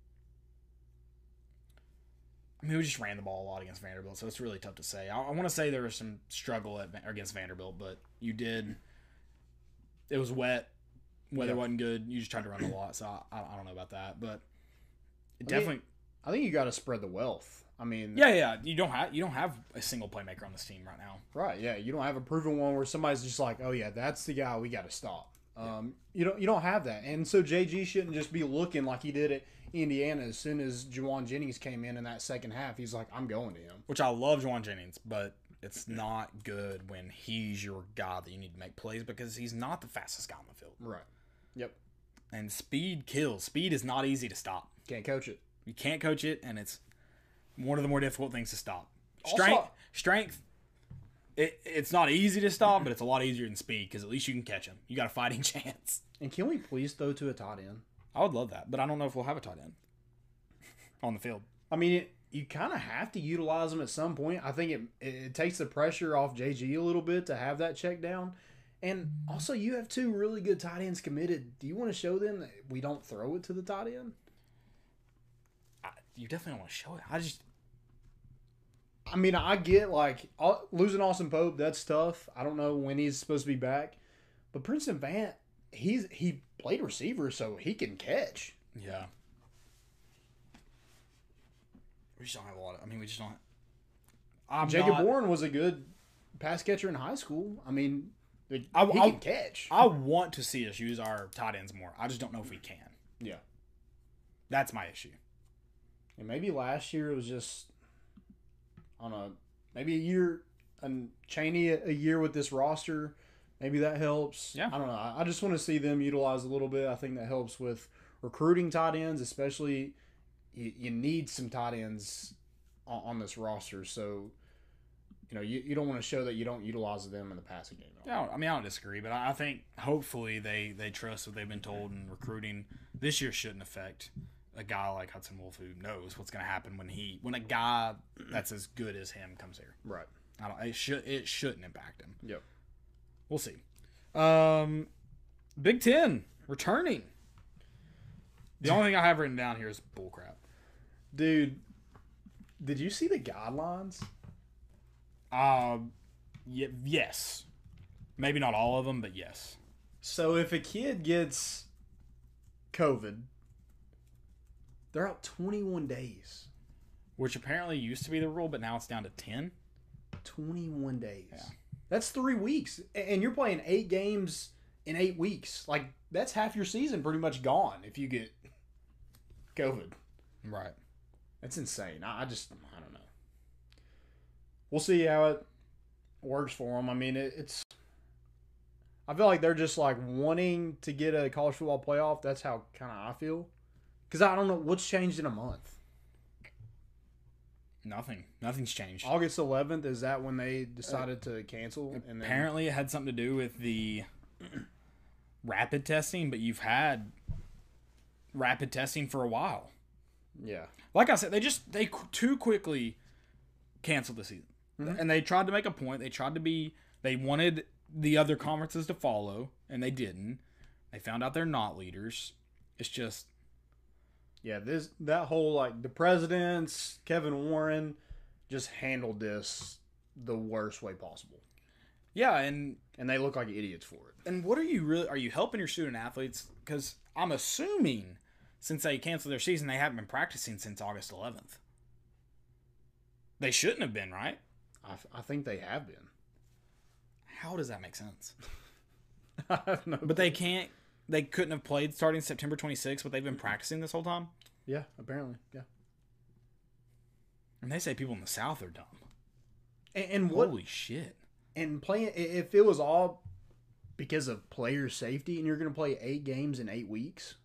I mean, we just ran the ball a lot against Vanderbilt, so it's really tough to say. I, I want to say there was some struggle at, against Vanderbilt, but you did. It was wet. Weather Yeah. wasn't good. You just tried to run a lot, so I, I don't know about that, but it I definitely. mean, I think you got to spread the wealth. I mean, Yeah, yeah. You don't have you don't have a single playmaker on this team right now. right. Yeah, you don't have a proven one where somebody's just like, oh yeah, that's the guy we got to stop. Um, you don't you don't have that, and so J G shouldn't just be looking like he did at Indiana. As soon as Juwan Jennings came in in that second half, he's like, I'm going to him. Which I love Juwan Jennings, but it's not good when he's your guy that you need to make plays because he's not the fastest guy on the field. Right. Yep. And speed kills. Speed is not easy to stop. Can't coach it. You can't coach it, and it's one of the more difficult things to stop. Also- Strength, strength. It, it's not easy to stop, but it's a lot easier than speed because at least you can catch him. You got a fighting chance. And can we please throw to a tight end? I would love that, but I don't know if we'll have a tight end on the field. I mean, it, you kind of have to utilize them at some point. I think it, it it takes the pressure off J G a little bit to have that check down. And also, you have two really good tight ends committed. Do you want to show them that we don't throw it to the tight end? I, you definitely don't want to show it. I just I mean, I get, like, uh, losing Austin Pope, that's tough. I don't know when he's supposed to be back. But Princeton Vant, he's he played receiver, so he can catch. yeah. We just don't have a lot of. I mean, we just don't. I'm Jacob not, Warren was a good pass catcher in high school. I mean, he I- I- can catch. I want to see us use our tight ends more. I just don't know if we can. Yeah. That's my issue. And maybe last year it was just, I don't know, maybe a year, and Cheney a, a year with this roster, maybe that helps. Yeah. I don't know. I, I just want to see them utilize a little bit. I think that helps with recruiting tight ends, especially you, you need some tight ends on, on this roster. So, you know, you, you don't want to show that you don't utilize them in the passing game. at all. Yeah, I mean, I don't disagree, but I I think hopefully they, they trust what they've been told, and recruiting this year shouldn't affect a guy like Hudson Wolf who knows what's going to happen when he when a guy that's as good as him comes here. Right. I don't. It should it shouldn't impact him. Yep. We'll see. Um, Big Ten returning. The only thing I have written down here is bullcrap. Dude, did you see the guidelines? Um, y- yes, maybe not all of them, but yes. So if a kid gets COVID, they're out twenty-one days. Which apparently used to be the rule, but now it's down to ten. twenty-one days. Yeah. That's three weeks. A- And you're playing eight games in eight weeks. Like, that's half your season pretty much gone if you get COVID. Right. That's insane. I I just, I don't know. We'll see how it works for them. I mean, it, it's, I feel like they're just like wanting to get a college football playoff. That's how kind of I feel. Because I don't know what's changed in a month. Nothing. Nothing's changed. August eleventh, is that when they decided to cancel? And then, Apparently, it had something to do with the rapid testing, but you've had rapid testing for a while. yeah. Like I said, they just they qu- too quickly canceled the season, and they tried to make a point. They tried to be. They wanted the other conferences to follow, and they didn't. They found out they're not leaders. It's just Yeah, this that whole like the presidents, Kevin Warren, just handled this the worst way possible, yeah, and and they look like idiots for it. and what are you really? Are you helping your student athletes? Because I'm assuming since they canceled their season, they haven't been practicing since August eleventh. They shouldn't have been, right? I, I think they have been. How does that make sense? I have no. But they can't. They couldn't have played starting September twenty-sixth, but they've been practicing this whole time. Yeah, apparently, yeah. And they say people in the South are dumb. And, and what? Holy shit! And playing if it was all because of player safety, and you're going to play eight games in eight weeks.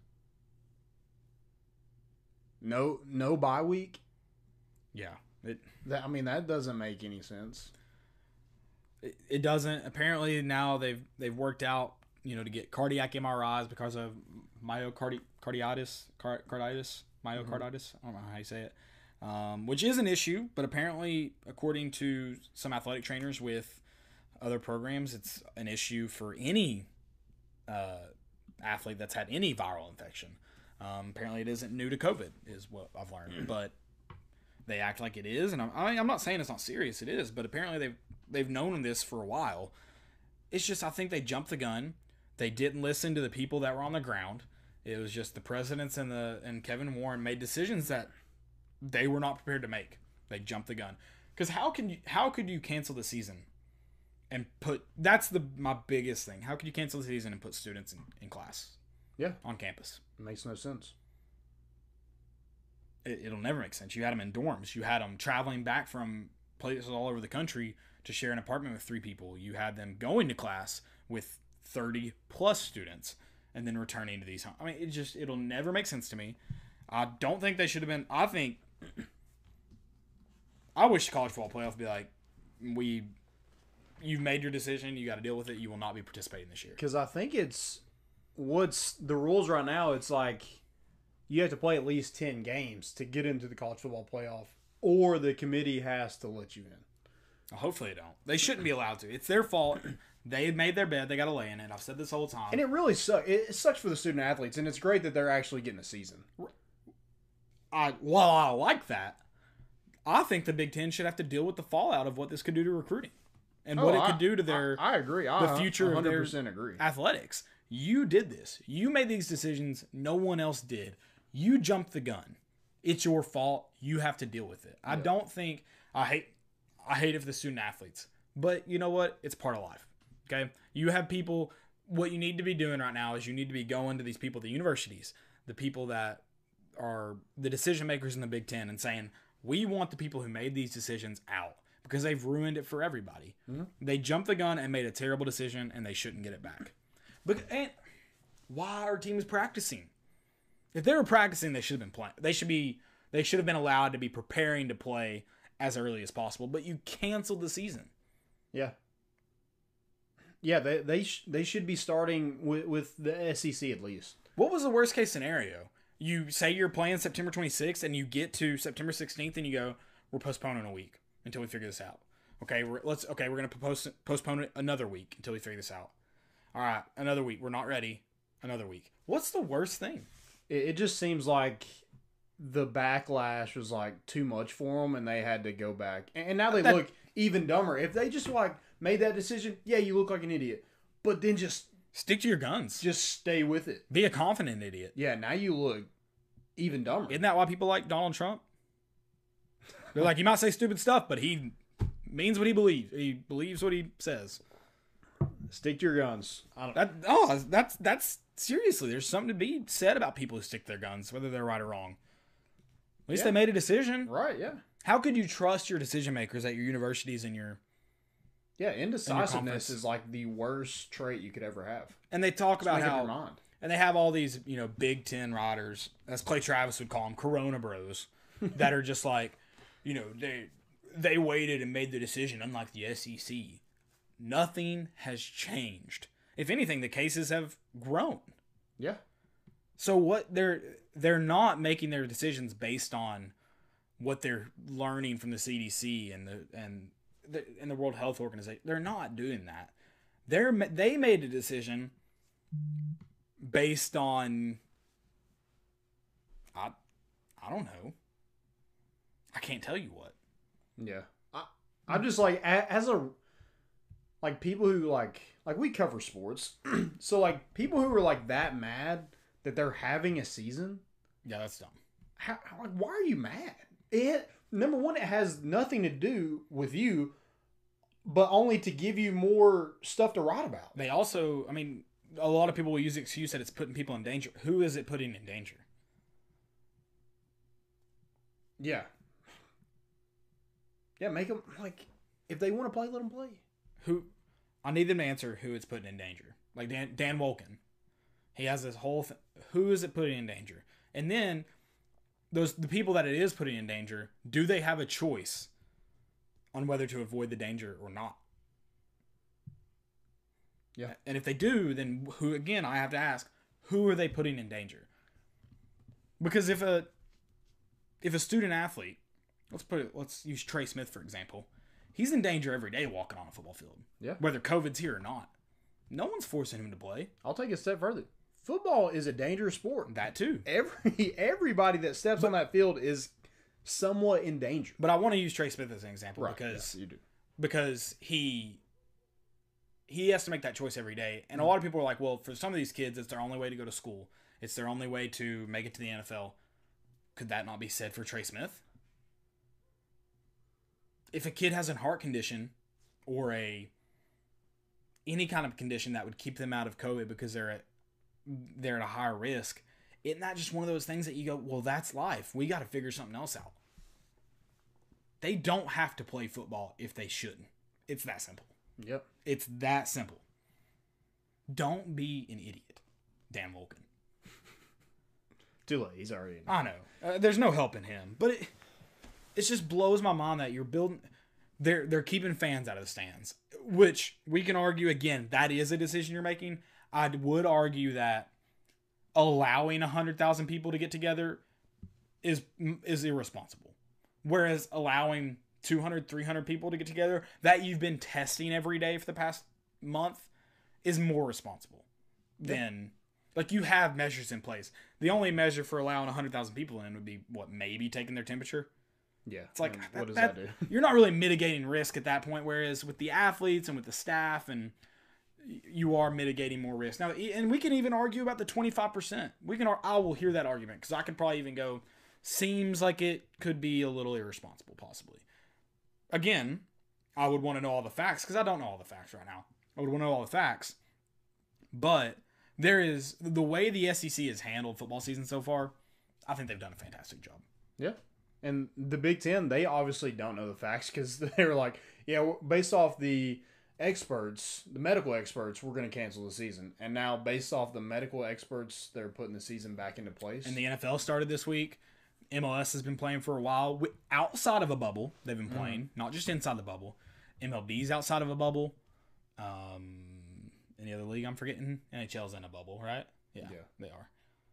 No, no bye week. Yeah, it, That I mean, that doesn't make any sense. it it doesn't. Apparently now they've they've worked out you know, to get cardiac M R Is because of myocarditis, car- carditis, myocarditis. I don't know how you say it, um, which is an issue. But apparently, according to some athletic trainers with other programs, it's an issue for any uh, athlete that's had any viral infection. Um, apparently, it isn't new to COVID, is what I've learned. But they act like it is, and I'm, I mean, I'm not saying it's not serious. It is, but apparently they've they've known this for a while. It's just I think they jumped the gun. They didn't listen to the people that were on the ground. It was just the presidents and the and Kevin Warren made decisions that they were not prepared to make. They jumped the gun. Because how can you how could you cancel the season and put that's the my biggest thing. How could you cancel the season and put students in, in class? Yeah. On campus. It makes no sense. It, it'll never make sense. You had them in dorms. You had them traveling back from places all over the country to share an apartment with three people. You had them going to class with thirty plus students and then returning to these homes. I mean, it just, it'll never make sense to me. I don't think they should have been, I think, I wish the college football playoff would be like, we, you've made your decision, you got to deal with it, you will not be participating this year. Because I think it's, what's the rules right now, it's like you have to play at least ten games to get into the college football playoff, or the committee has to let you in. Hopefully they don't. They shouldn't be allowed to. It's their fault. They made their bed. They got to lay in it. I've said this whole time. And it really sucks. It sucks for the student athletes, and it's great that they're actually getting a season. I, while I like that, I think the Big Ten should have to deal with the fallout of what this could do to recruiting and Oh, what it I- could do to their I, I agree. I the future of one their hundred percent agree. athletics. You did this. You made these decisions. No one else did. You jumped the gun. It's your fault. You have to deal with it. I don't think I hate I hate it for the student athletes. But you know what? It's part of life. Okay? You have people, what you need to be doing right now is you need to be going to these people at the universities, the people that are the decision makers in the Big Ten, and saying, we want the people who made these decisions out because they've ruined it for everybody. Mm-hmm. They jumped the gun and made a terrible decision, and they shouldn't get it back. But and why are teams practicing? If they were practicing, they should have been playing. They should be. They should have been allowed to be preparing to play as early as possible. But you canceled the season. Yeah. Yeah, they they sh- they should be starting with, with the S E C at least. What was the worst case scenario? You say you're playing September twenty-sixth, and you get to September sixteenth, and you go, "We're postponing a week until we figure this out." Okay, we're, let's. Okay, we're gonna propose, postpone it another week until we figure this out. All right, another week. We're not ready. Another week. What's the worst thing? It, it just seems like the backlash was like too much for them, and they had to go back. And, and now they That- look even dumber. If they just like made that decision, yeah, you look like an idiot. But then just Stick to your guns. just stay with it. Be a confident idiot. Yeah, now you look even dumber. Isn't that why people like Donald Trump? They're like, he might say stupid stuff, but he means what he believes. He believes what he says. Stick to your guns. I don't. That oh, that's that's seriously. There's something to be said about people who stick to their guns, whether they're right or wrong. At least Yeah. they made a decision. Right? Yeah. How could you trust your decision makers at your universities and your Yeah. Indecisiveness conference. is like the worst trait you could ever have. and they talk Just about make up how your mind. and they have all these, you know, Big Ten riders, as Clay Travis would call them, Corona Bros, that are just like, you know, they they waited and made the decision, unlike the S E C. Nothing has changed. If anything, the cases have grown. Yeah. So what they're they're not making their decisions based on what they're learning from the C D C and the and the and the World Health Organization. They're not doing that. They're they made a decision based on I I don't know. I can't tell you what. Yeah. I, I'm just like a- as a like people who like like we cover sports, so like people who are like that mad that they're having a season. Yeah, that's dumb. How, how- like why are you mad? It number one, it has nothing to do with you, but only to give you more stuff to write about. They also, I mean, a lot of people will use the excuse that it's putting people in danger. Who is it putting in danger? Yeah. Yeah, make them like if they want to play, let them play. Who? I need them to answer who it's putting in danger. Like Dan, Dan Wolken. He has this whole thing. Who is it putting in danger? And then those the people that it is putting in danger, do they have a choice on whether to avoid the danger or not? Yeah. And if they do, then who, again, I have to ask, who are they putting in danger? Because if a if a student athlete, let's put it, let's use Trey Smith for example, he's in danger every day walking on a football field. Yeah. Whether COVID's here or not. No one's forcing him to play. I'll take it a step further. Football is a dangerous sport. That too. Every everybody that steps on that field is somewhat in danger. But I want to use Trey Smith as an example Right, because yeah, you do. because he he has to make that choice every day. And a lot of people are like, well, for some of these kids, it's their only way to go to school. It's their only way to make it to the N F L. Could that not be said for Trey Smith? If a kid has a heart condition or a any kind of condition that would keep them out of COVID because they're at they're at a higher risk, isn't that just one of those things that you go, well, that's life. We got to figure something else out. They don't have to play football if they shouldn't. It's that simple. Yep. It's that simple. Don't be an idiot, Dan Vulcan. Too late. He's already in. I know. Uh, there's no helping him. But it it just blows my mind that you're building... They're, they're keeping fans out of the stands, which we can argue, again, that is a decision you're making. I would argue that allowing one hundred thousand people to get together is is irresponsible. Whereas allowing two hundred, three hundred people to get together that you've been testing every day for the past month is more responsible than... Like, you have measures in place. The only measure for allowing one hundred thousand people in would be, what, maybe taking their temperature? Yeah. It's like, and that, what does that, that, do? You're not really mitigating risk at that point, whereas with the athletes and with the staff, and you are mitigating more risk. Now, and we can even argue about the twenty-five percent. We can, I will hear that argument, because I could probably even go, seems like it could be a little irresponsible, possibly. Again, I would want to know all the facts, because I don't know all the facts right now. I would want to know all the facts. But there is, the way the S E C has handled football season so far, I think they've done a fantastic job. Yeah. And the Big Ten, they obviously don't know the facts because they're like, yeah, based off the experts, the medical experts, we're going to cancel the season. And now, based off the medical experts, they're putting the season back into place. And the N F L started this week. M L S has been playing for a while. Outside of a bubble, they've been playing, mm-hmm. not just inside the bubble. M L B's outside of a bubble. Um, any other league I'm forgetting? N H L's in a bubble, right? Yeah, yeah. they are.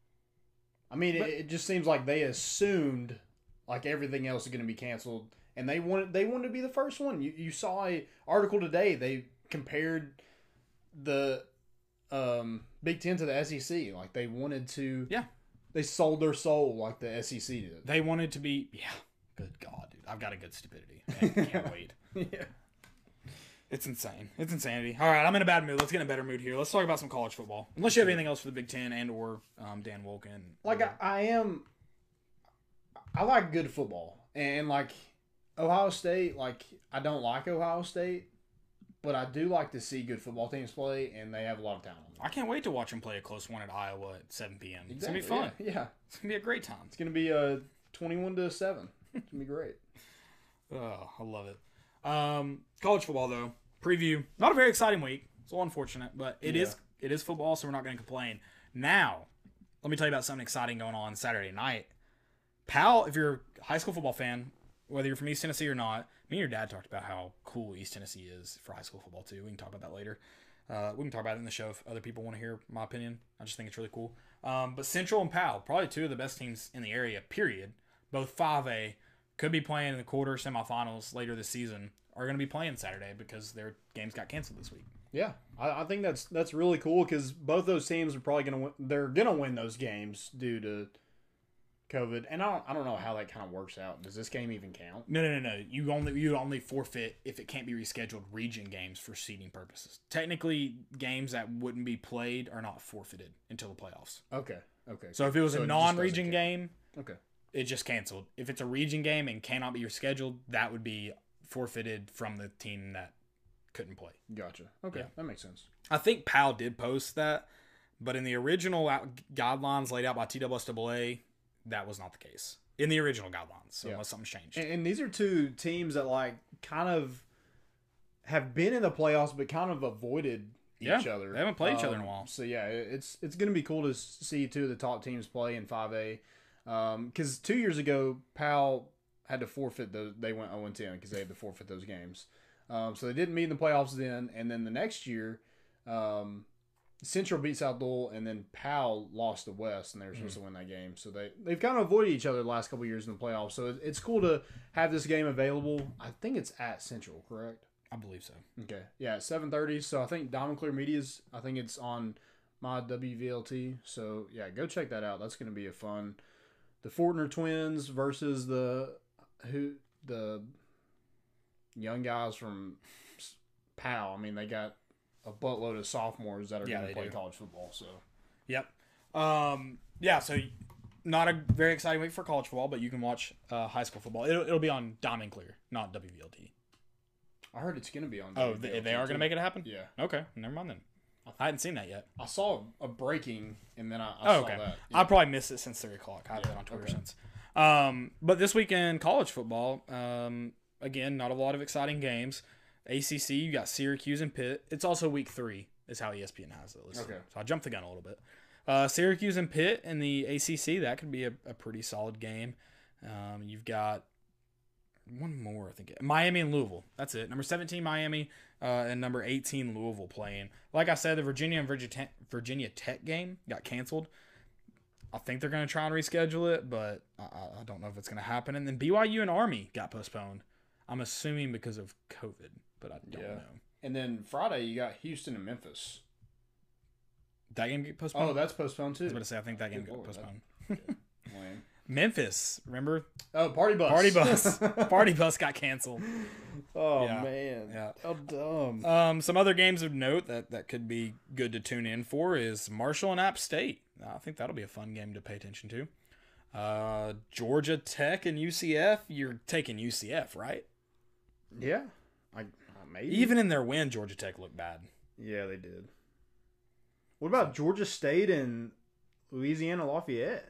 I mean, But, it, it just seems like they assumed like everything else is going to be canceled, and they wanted they wanted to be the first one. You you saw a article today. They compared the um, Big Ten to the S E C. Like they wanted to. Yeah. They sold their soul like the S E C did. They wanted to be. Yeah. Good God, dude. I've got a good stupidity. I can't wait. Yeah. It's insane. It's insanity. All right, I'm in a bad mood. Let's get in a better mood here. Let's talk about some college football. Unless you have anything else for the Big Ten and or um, Dan Vulcan. Like I, I am. I like good football, and like Ohio State. Like I don't like Ohio State, but I do like to see good football teams play, and they have a lot of talent. I can't wait to watch them play a close one at Iowa at seven p.m. It's Exactly, gonna be fun. Yeah, yeah. It's gonna be a great time. It's gonna be a twenty-one to seven. It's gonna be great. Oh, I love it. Um, college football though, preview. Not a very exciting week. It's a little unfortunate, but it Yeah. is it is football, so we're not going to complain. Now, let me tell you about something exciting going on Saturday night. Pal, if you're a high school football fan, whether you're from East Tennessee or not, me and your dad talked about how cool East Tennessee is for high school football too. We can talk about that later. Uh, we can talk about it in the show if other people want to hear my opinion. I just think it's really cool. Um, but Central and Pal, probably two of the best teams in the area, period. Both five A, could be playing in the quarter semifinals later this season, are going to be playing Saturday because their games got canceled this week. Yeah, I, I think that's that's really cool because both those teams are probably gonna win, they're gonna win those games due to COVID, and I don't I don't know how that kind of works out. Does this game even count? No, no, no, no. You only you only forfeit if it can't be rescheduled region games for seeding purposes. Technically, games that wouldn't be played are not forfeited until the playoffs. Okay, okay. So if it was So a it just non-region doesn't game, Okay, it just canceled. If it's a region game and cannot be rescheduled, that would be forfeited from the team that couldn't play. gotcha. Okay, Yeah. that makes sense. I think Pal did post that, but in the original out- guidelines laid out by T S S A A, that was not the case. In the original guidelines, so Yeah. unless something's changed. And, and these are two teams that like kind of have been in the playoffs, but kind of avoided Yeah, each other. they haven't played each other in a Um, while. So yeah, it- it's it's going to be cool to see two of the top teams play in five A. Because two years ago, Pal had to forfeit those. They went oh and ten because they had to forfeit those games. Um, so they didn't meet in the playoffs then. And then the next year, Um, Central beat South Louisville, and then Powell lost to West, and they were supposed mm. to win that game. So they, they've kind of avoided each other the last couple of years in the playoffs. So it, it's cool to have this game available. I think it's at Central, correct? I believe so. Okay. Yeah, seven thirty. So I think Diamond Clear Media's, I think it's on my W V L T. So, yeah, go check that out. That's going to be a fun. The Fortner twins versus the who the young guys from Powell. I mean, they got a buttload of sophomores that are Yeah, going they to play do. college football. So, Yep. Um, yeah, so not a very exciting week for college football, but you can watch uh, high school football. It'll, it'll be on Diamond Clear, not W V L T. I heard it's going to be on. Oh, W V L they, T they are going to too. make it happen? Yeah. Okay, never mind then. I hadn't seen that yet. I saw a breaking, and then I, I Oh, saw okay. that. I probably missed it since three o'clock. I haven't been on Twitter okay. since. Um, but this weekend, college football, um, again, not a lot of exciting games. A C C, you got Syracuse and Pitt. It's also week three, is how E S P N has it listed. Okay. So I jumped the gun a little bit. Uh, Syracuse and Pitt in the A C C, that could be a, a pretty solid game. Um, you've got one more, I think. Miami and Louisville. That's it. Number seventeen, Miami, uh, and number eighteen, Louisville playing. Like I said, the Virginia and Virginia Tech, Virginia Tech game got canceled. I think they're going to try and reschedule it, but I, I don't know if it's going to happen. And then B Y U and Army got postponed. I'm assuming because of COVID, but I don't Yeah. know. And then Friday, you got Houston and Memphis. That game get postponed? Oh, that's postponed too. I was going to say, I think that game Good got Lord, postponed. Lame. Memphis, remember? Oh, Party Bus. Party Bus. Party Bus got canceled. Oh, Yeah. man. Yeah. How dumb. Um, some other games of note that, that could be good to tune in for is Marshall and App State. I think that'll be a fun game to pay attention to. Uh, Georgia Tech and U C F. You're taking U C F, right? Yeah. I, uh, maybe. Even in their win, Georgia Tech looked bad. Yeah, they did. What about Georgia State and Louisiana Lafayette?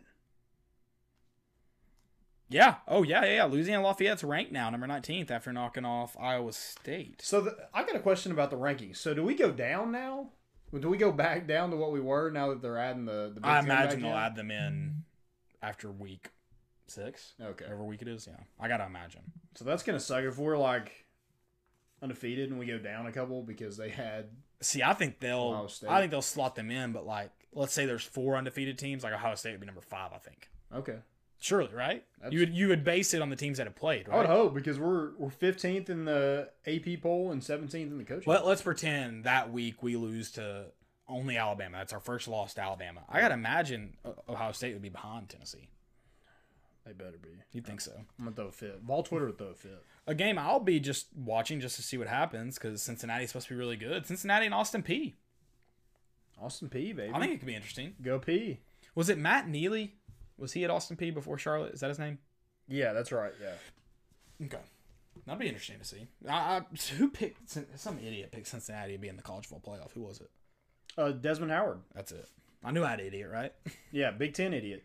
Yeah. Oh, yeah, yeah, yeah. Louisiana Lafayette's ranked now, number nineteenth, after knocking off Iowa State. So the, I got a question about the rankings. So do we go down now? Do we go back down to what we were now that they're adding the, the Big I Ten imagine back they'll in? add them in after week six. Okay. Whatever week it is, yeah. I got to imagine. So that's going to suck if we're like undefeated and we go down a couple because they had. See, I think Ohio they'll State. I think they'll slot them in, but like let's say there's four undefeated teams, like Ohio State would be number five, I think. Okay. Surely, right? That's- You would you would base it on the teams that have played, I would right? hope because we're we're fifteenth in the A P poll and seventeenth in the coaching. Let, let's pretend that week we lose to only Alabama. That's our first loss to Alabama. I gotta imagine uh, Ohio State would be behind Tennessee. They better be. You'd think so. I'm gonna throw a fit. Ball Twitter would throw a fit. A game I'll be just watching just to see what happens because Cincinnati's supposed to be really good. Cincinnati and Austin Peay. Austin P, baby. I think it could be interesting. Go P. Was it Matt Neely? Was he at Austin Peay before Charlotte? Is that his name? Yeah, that's right. Yeah. Okay. That'd be interesting to see. I, I, who picked, some idiot picked Cincinnati to be in the college football playoff. Who was it? Uh, Desmond Howard. That's it. I knew I had an idiot, right? Yeah, Big Ten idiot.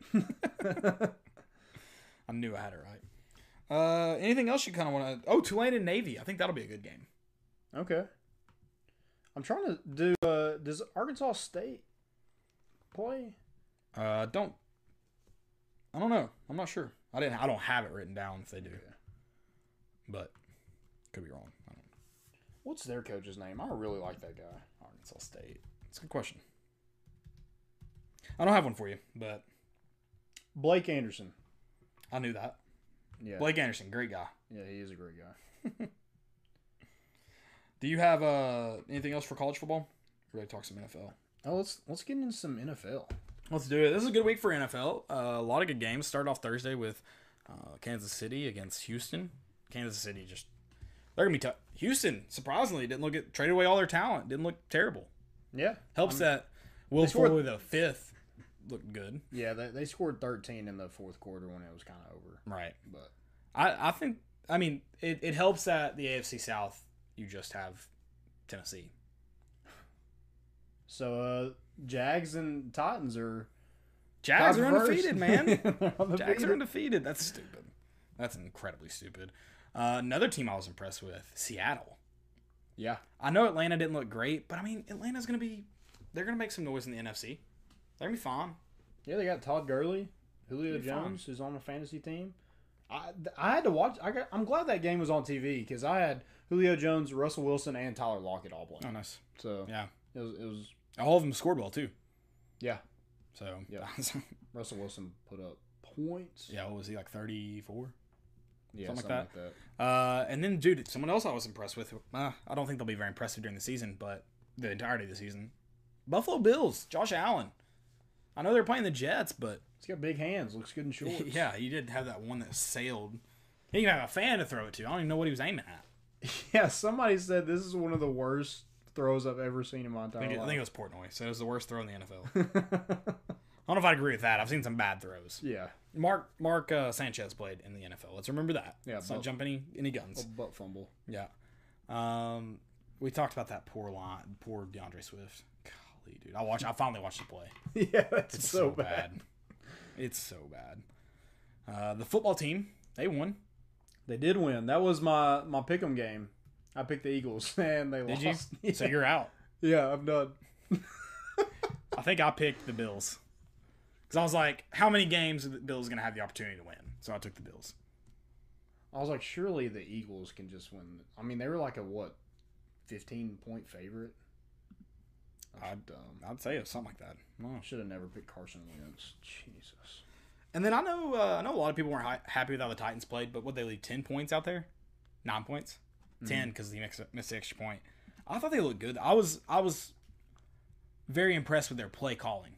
I knew I had it right. Uh, anything else you kind of want to... Oh, Tulane and Navy. I think that'll be a good game. Okay. I'm trying to do. Uh, does Arkansas State play? Uh, don't... I don't know. I'm not sure. I didn't. I don't have it written down if they do. But could be wrong. I don't know. What's their coach's name? I really like that guy. Arkansas State. It's a good question. I don't have one for you, but Blake Anderson. I knew that. Yeah. Blake Anderson, great guy. Yeah, he is a great guy. Do you have uh, anything else for college football? Or do I talk some N F L? Oh, let's let's get into some N F L. Let's do it. This is a good week for N F L. Uh, a lot of good games. Started off Thursday with uh, Kansas City against Houston. Kansas City just they're gonna be tough. Houston surprisingly didn't look at traded away all their talent. Didn't look terrible. Yeah, Helps I'm- that Will scored- Fuller the fifth looked good. Yeah, they they scored thirteen in the fourth quarter when it was kind of over. Right. But I, I think I mean it, it helps that the A F C South you just have Tennessee. so uh, Jags and Titans are Jags are tied for undefeated, first. man. They're undefeated. Jags are undefeated. That's stupid. That's incredibly stupid. Uh, another team I was impressed with, Seattle. Yeah, I know Atlanta didn't look great, but I mean Atlanta's gonna be they're gonna make some noise in the N F C. They're gonna be fine. yeah. They got Todd Gurley, Julio Be fine. Jones, who's on a fantasy team. I, I had to watch. I got. I'm glad that game was on T V because I had Julio Jones, Russell Wilson, and Tyler Lockett all playing. Oh, nice. So Yeah. It was. It was. All of them scored well too. Yeah. So Yeah. Russell Wilson put up points. yeah, what was he like thirty-four? Yeah, something something, like like that. Uh, and then, dude, someone else I was impressed with. Uh, I don't think they'll be very impressive during the season, but the entirety of the season. Buffalo Bills, Josh Allen. I know they're playing the Jets, but He's got big hands. Looks good in shorts. yeah, he did have that one that sailed. He didn't even have a fan to throw it to. I don't even know what he was aiming at. Yeah, somebody said this is one of the worst throws I've ever seen in my I entire think, it, I life. think it was Portnoy. Said it was the worst throw in the N F L. I don't know if I'd agree with that. I've seen some bad throws. yeah. Mark Mark uh, Sanchez played in the N F L. Let's remember that. Yeah, Let's not but- jump any any guns. A butt fumble. Yeah. Um, we talked about that poor line, poor DeAndre Swift. Golly, dude. I watched. I finally watched the play. Yeah, that's It's so, bad. It's so bad. Uh, the football team, they won. They did win. That was my my pick'em game. I picked the Eagles and they Did lost. you? Yeah. So you're out. Yeah, I'm done. I think I picked the Bills. Because I was like, how many games are the Bills going to have the opportunity to win? So I took the Bills. I was like, surely the Eagles can just win. I mean, they were like a what, fifteen point favorite. I'd, dumb. I'd say it was something like that. No. Should have never picked Carson Wentz. Jesus. And then I know uh, I know a lot of people weren't hi- happy with how the Titans played, but would they leave ten points out there? Nine points? Ten because he missed, missed the extra point. I thought they looked good. I was I was very impressed with their play calling.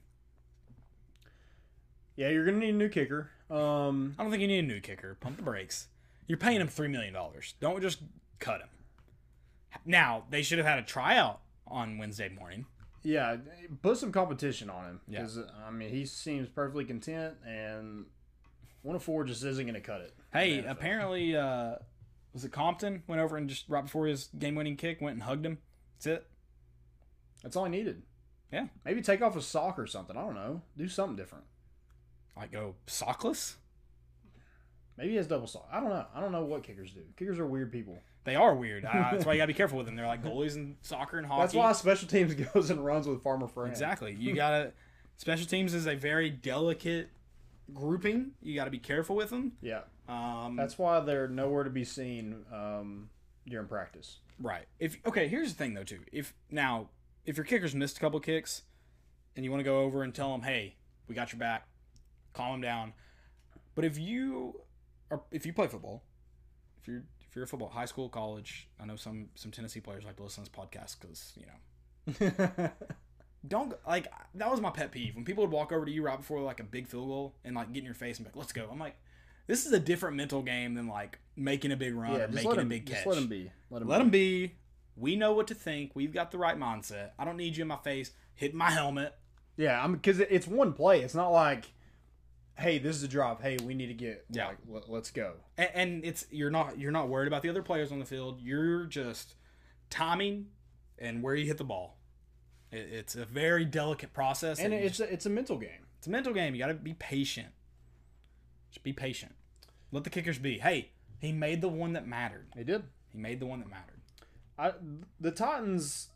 Yeah, you're gonna need a new kicker. Um, I don't think you need a new kicker. Pump the brakes. You're paying him three million dollars. Don't just cut him. Now they should have had a tryout on Wednesday morning. yeah, put some competition on him Yeah. because I mean he seems perfectly content, and one of four just isn't gonna cut it. Hey, Yeah, so- apparently, uh, was it Compton went over and just right before his game-winning kick went and hugged him. That's it. that's all he needed. Yeah. Maybe take off a sock or something. I don't know. Do something different. Like go sockless. Maybe he has double sock. I don't know. I don't know what kickers do. Kickers are weird people. They are weird. Uh, that's why you gotta be careful with them. They're like goalies in soccer and hockey. That's why special teams goes and runs with Farmer Fran. Exactly. You gotta. Special teams is a very delicate grouping. You gotta be careful with them. Yeah. Um, That's why they're nowhere to be seen um, during practice. right. If okay, here's the thing though too. If now if your kicker's missed a couple kicks, and you want to go over and tell them, hey, we got your back, calm them down. But if you are if you play football, if you're if you're a football high school, college, I know some some Tennessee players like to listen to this podcast because you know. Don't like that was my pet peeve when people would walk over to you right before like a big field goal and like get in your face and be like, "Let's go." I'm like, this is a different mental game than like making a big run or just making let a him, big catch. just let him be. Let him Let be. them be. We know what to think. We've got the right mindset. I don't need you in my face hitting my helmet. Yeah, I'm because it's one play. It's not like, hey, this is a drop. Hey, we need to get. Yeah. Like, let, let's go. And, and it's you're not you're not worried about the other players on the field. You're just timing and where you hit the ball. It, it's a very delicate process. And you it's just- a, it's a mental game. It's a mental game. You got to be patient. Just be patient. Let the kickers be. Hey, he made the one that mattered. They did. He made the one that mattered. I the Titans.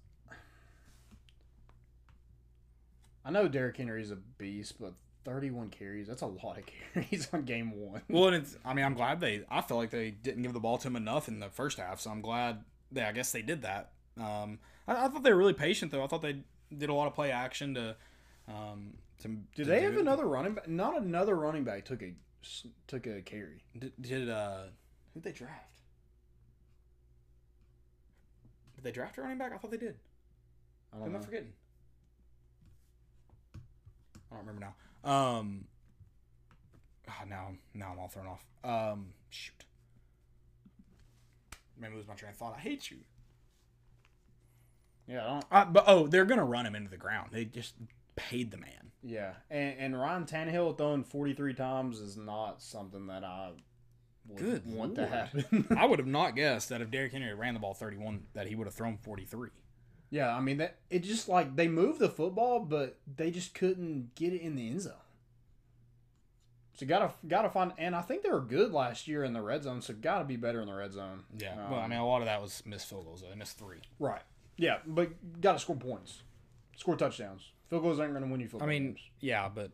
I know Derrick Henry's a beast, but thirty-one carries—that's a lot of carries on game one. Well, and it's. I mean, I'm glad they. I feel like they didn't give the ball to him enough in the first half, so I'm glad they. I guess they did that. Um, I, I thought they were really patient, though. I thought they did a lot of play action to. Um, to Did to they do have it. another running back? Not another running back took a took a carry. Did, did uh who'd they draft? Did they draft a running back? I thought they did. I Who don't am I know. forgetting? I don't remember now. Um. Oh, now, now I'm all thrown off. Um. Shoot. Maybe lose my train of thought. I hate you. Yeah, I don't. Uh, but oh, they're gonna run him into the ground. They just paid the man. Yeah, and and Ryan Tannehill throwing forty-three times is not something that I would Good want to Lord. happen. I would have not guessed that if Derrick Henry ran the ball thirty-one, that he would have thrown forty-three. Yeah, I mean that it just like they moved the football, but they just couldn't get it in the end zone. So gotta gotta find, and I think they were good last year in the red zone, so gotta be better in the red zone. Yeah. Um, well, I mean, a lot of that was missed field goals. Though. They missed three. right. Yeah, but gotta score points, score touchdowns. Field goals aren't gonna win you football I mean, games. yeah, but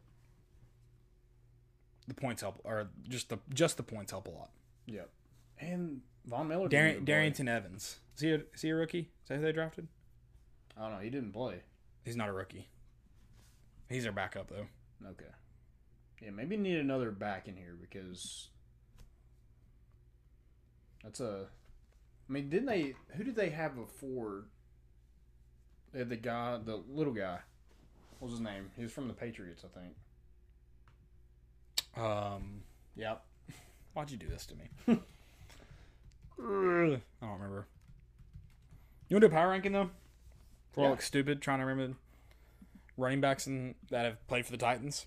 the points help, or just the just the points help a lot. Yeah, and Von Miller. Dar- didn't even play. Darrington Evans. Is he, a, is he a rookie? Is that who they drafted? I don't know. He didn't play. He's not a rookie. He's our backup though. Okay. Yeah, maybe need another back in here because that's a. I mean, didn't they? Who did they have before? They had the guy, the little guy. What was his name? He was from the Patriots, I think. Um. Yep. Why'd you do this to me? I don't remember. You want to do a power ranking though? We're all Yeah. look stupid trying to remember running backs in, that have played for the Titans.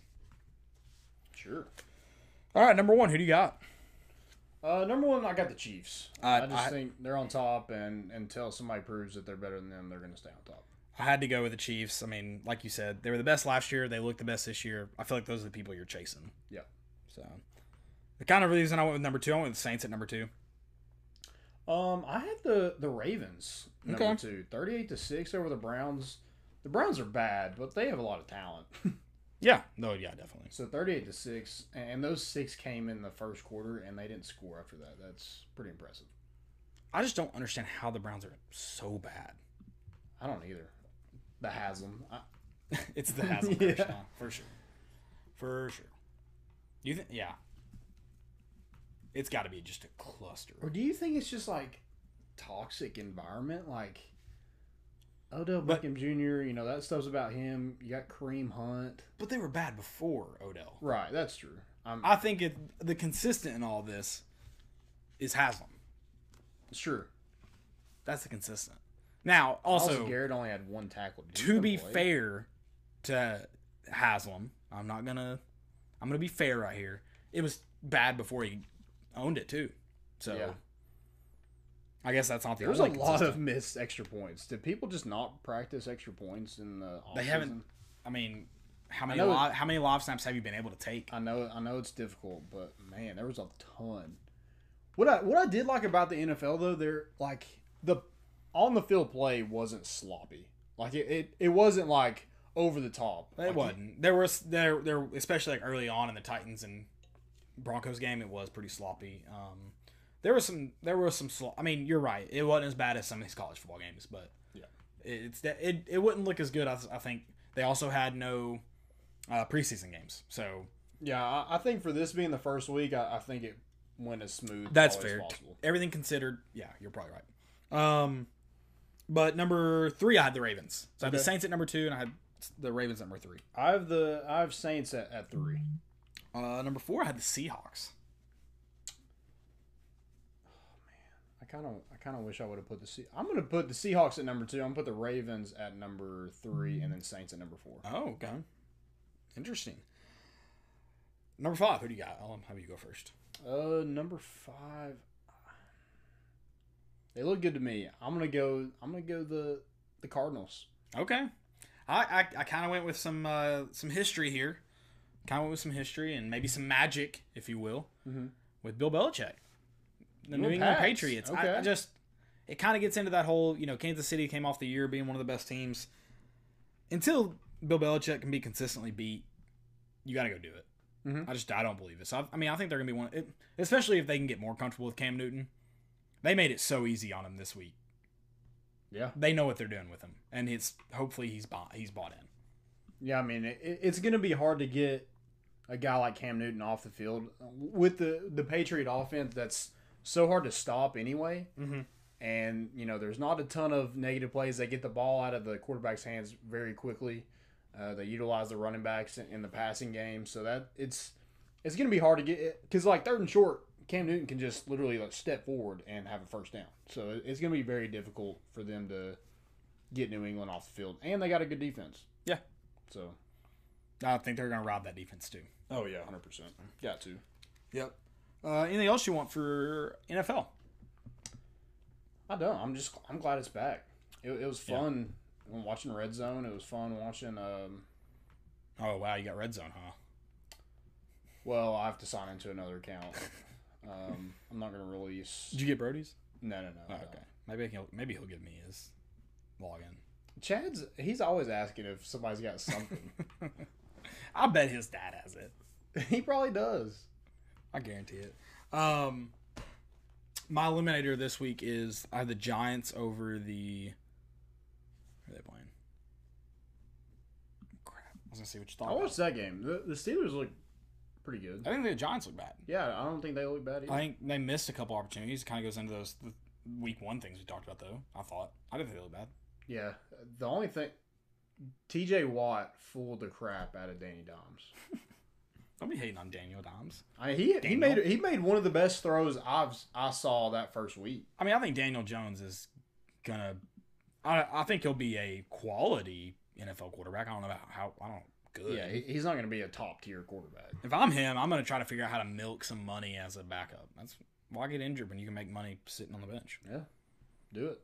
Sure. All right, number one. Who do you got? Uh, number one, I got the Chiefs. I- I just I- think they're on top, and until somebody proves that they're better than them, they're going to stay on top. I had to go with the Chiefs. I mean, like you said, they were the best last year. They look the best this year. I feel like those are the people you're chasing. Yeah. So, the kind of reason I went with number two, I went with the Saints at number two. Um, I had the the Ravens number Okay. two, thirty-eight to six over the Browns. The Browns are bad, but they have a lot of talent. Yeah. No, yeah, definitely. So thirty-eight to six, and those six came in the first quarter, and they didn't score after that. That's pretty impressive. I just don't understand how the Browns are so bad. I don't either. The Haslam. I, It's the Haslam Yeah. curse, huh? For sure. For sure. You think? Yeah. It's got to be just a cluster. or do you think it's just like toxic environment, like Odell But- Beckham Junior? You know that stuff's about him. You got Kareem Hunt. But they were bad before Odell. Right, that's true. I'm I think it the consistent in all this is Haslam. sure. That's the consistent. Now, also, Also, Garrett only had one tackle. Did he to even be play? fair to Haslam, I'm not gonna I'm gonna be fair right here. It was bad before he owned it too. So Yeah. I guess that's not the There was a only lot of consistent. missed extra points. Did people just not practice extra points in the offseason? They haven't. I mean, how many I know live, how many live snaps have you been able to take? I know, I know it's difficult, but man, there was a ton. What I what I did like about the N F L though, they're like the on the field play wasn't sloppy. Like it, it, it wasn't like over the top. It Like, wasn't. There was there there especially like early on in the Titans and Broncos game. It was pretty sloppy. Um, there was some there was some. Slo- I mean, you're right. It wasn't as bad as some of these college football games, but Yeah. it's it it wouldn't look as good. I, I think they also had no uh, preseason games, so Yeah, I, I think for this being the first week, I, I think it went as smooth. that's probably fair. As possible. Everything considered, yeah, you're probably right. Um, but number three, I had the Ravens. So I had the Okay. Saints at number two, and I had the Ravens at number three. I have the I have Saints at, at three. Uh, number four, I had the Seahawks. I kind of I kind of wish I would have put the Se- I'm going to put the Seahawks at number two. I'm going to put the Ravens at number three, and then Saints at number four. Oh, okay. Interesting. Number five, who do you got? I'll have you go first. Uh, number five. They look good to me. I'm gonna go. I'm gonna go the the Cardinals. Okay. I I, I kind of went with some uh, some history here. Kind of went with some history and maybe some magic, if you will, Mhm. with Bill Belichick, the New New England Pats. Patriots. I, I Okay. just it kind of gets into that whole, you know, Kansas City came off the year being one of the best teams. Until Bill Belichick can be consistently beat, you got to go do it. Mhm. I just I don't believe it. So I, I mean, I think they're gonna be one, it, especially if they can get more comfortable with Cam Newton. They made it so easy on him this week. Yeah. They know what they're doing with him, and it's hopefully he's bought he's bought in. Yeah. I mean, it, it's gonna be hard to get a guy like Cam Newton off the field with the the Patriot offense. That's so hard to stop anyway. Mm-hmm. And you know, there's not a ton of negative plays. They get the ball out of the quarterback's hands very quickly. Uh, they utilize the running backs in, in the passing game, so that it's it's gonna be hard to get because like third and short, Cam Newton can just literally like step forward and have a first down. So it- it's gonna be very difficult for them to get New England off the field, and they got a good defense. Yeah. So. I think they're going to rob that defense too. Oh yeah, hundred percent. Got to. Yep. Uh, anything else you want for N F L? I don't. I'm just. I'm glad it's back. It, it was fun watching Red Zone. It was fun watching. Um, Oh wow, you got Red Zone, huh? well, I have to sign into another account. Um, I'm not gonna release. Did you get Brody's? No, no, no. Oh, no. okay. Maybe he'll maybe he'll give me his login. Chad's. He's always asking if somebody's got something. I bet his dad has it. He probably does. I guarantee it. Um, my eliminator this week is I have the Giants over the. Who are they playing? was gonna see what you thought. I about watched it. that game. The, the Steelers look pretty good. I think the Giants look bad. Yeah, I don't think they look bad either. I think they missed a couple opportunities. Kind of goes into those the week one things we talked about, though. I thought I didn't think they looked bad. Yeah, the only thing, T J Watt fooled the crap out of Danny Dimes. Don't be hating on Daniel Dimes. I mean, he he Daniel? made he made one of the best throws I've I saw that first week. I mean, I think Daniel Jones is gonna. I I think he'll be a quality N F L quarterback. I don't know about how. I don't good. Yeah, he, he's not going to be a top tier quarterback. If I'm him, I'm gonna try to figure out how to milk some money as a backup. That's why get injured when you can make money sitting on the bench. Yeah, do it.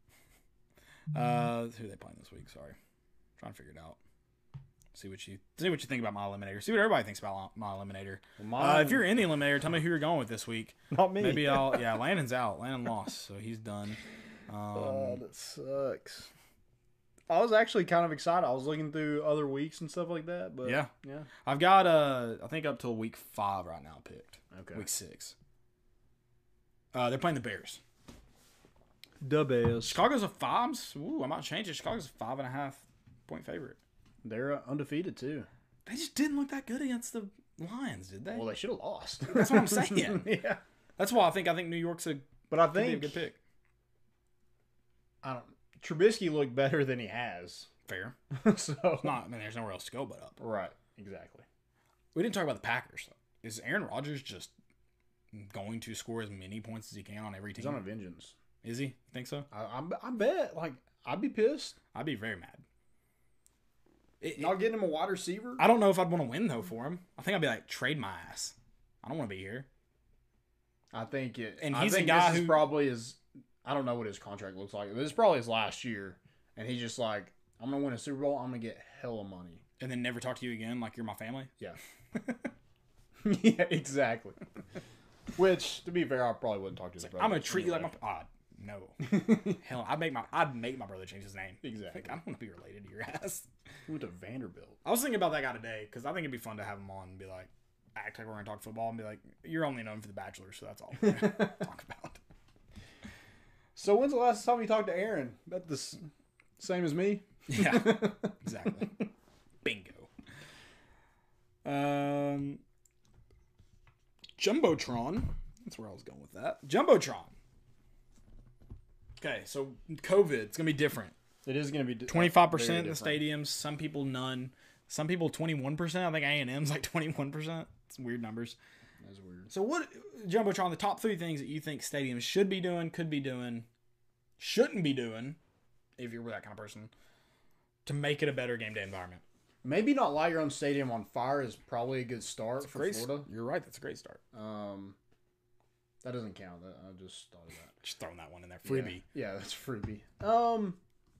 Uh, who are they playing this week? Sorry, trying to figure it out. See what you see what you think about my eliminator. See what everybody thinks about my eliminator. Well, Uh, mine- if you're in the eliminator, tell me who you're going with this week. Not me. Maybe I'll. Yeah, Landon's out. Landon lost, so he's done. Um, Oh, that sucks. I was actually kind of excited. I was looking through other weeks and stuff like that, but Yeah. yeah. I've got uh, I think up till week five right now picked. Okay. Week six. Uh, they're playing the Bears. The Bears. Chicago's a five. Ooh, I might change it. Chicago's a five and a half point favorite. They're uh, undefeated too. They just didn't look that good against the Lions, did they? Well, they should have lost. That's what I'm saying. yeah, That's why I think I think New York's a, but I could be a think good pick. I don't. Trubisky looked better than he has. Fair. so Not. I mean, there's nowhere else to go but up. right, exactly. We didn't talk about the Packers. Is Aaron Rodgers just going to score as many points as he can on every He's team? on a vengeance. Is he? Think so? I, I, I bet. Like, I'd be pissed. I'd be very mad. It- Not getting him a wide receiver. I don't know if I'd want to win though for him. I think I'd be like, trade my ass. I don't want to be here. I think it. And I he's a think guy this who- is probably his. I don't know what his contract looks like. This is probably his last year, and he's just like, I'm gonna win a Super Bowl. I'm gonna get hella money. And then never talk to you again like you're my family. Yeah. yeah, exactly. Which, to be fair, I probably wouldn't talk to his brother. I'm gonna treat you like my. Ah, no. Hell, I'd make my. I'd make my brother change his name. Exactly. Like, I don't want to be related to your ass. He went to Vanderbilt. I was thinking about that guy today because I think it'd be fun to have him on and be like, act like we're gonna talk football and be like, you're only known for the Bachelor, so that's all we're gonna talk about. So when's the last time you talked to Aaron? About the s- same as me? Yeah, exactly. Bingo. Um, Jumbotron. That's where I was going with that. Jumbotron. Okay, so COVID, it's gonna be different. It is going to be di- Twenty-five very percent in the different. stadiums. Some people none. Some people twenty-one percent. I think A and M's like twenty-one percent. It's weird numbers. That's weird. So what, Jumbotron? The top three things that you think stadiums should be doing, could be doing, shouldn't be doing, if you're that kind of person, to make it a better game day environment. Maybe not light your own stadium on fire is probably a good start for Great, Florida. you're right. That's a great start. Um, that doesn't count. That I just thought of that. Just throwing that one in there. Freebie. Yeah, yeah, that's freebie. Um,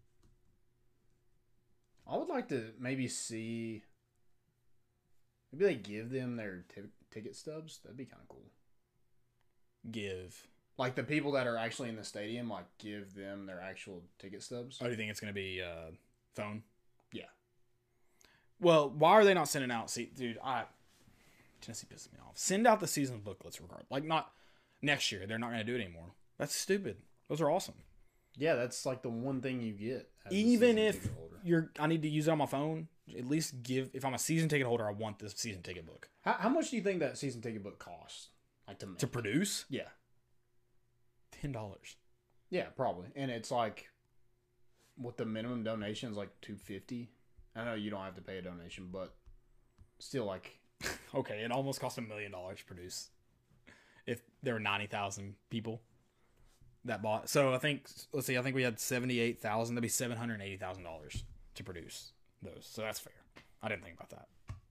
I would like to maybe see. Maybe they give them their t- ticket stubs. That'd be kind of cool. Give. Like the people that are actually in the stadium, like give them their actual ticket stubs. Oh, do you think it's going to be uh, phone? Yeah. Well, why are they not sending out? See, dude, I Tennessee pisses me off. Send out the season booklets, regard. Like not next year. They're not going to do it anymore. That's stupid. Those are awesome. Yeah, that's like the one thing you get. as a Even season if ticket holder. you're, I need to use it on my phone. At least give. If I'm a season ticket holder, I want this season ticket book How, how much do you think that season ticket book costs? Like to make? to produce. Yeah. Ten dollars. Yeah, probably. And it's like, what the minimum donation is like two fifty. I know you don't have to pay a donation, but still, like, Okay, it almost cost a million dollars to produce. If there were ninety thousand people that bought, so I think let's see, I think we had seventy eight thousand. That'd be seven hundred eighty thousand dollars to produce those. So that's fair. I didn't think about that.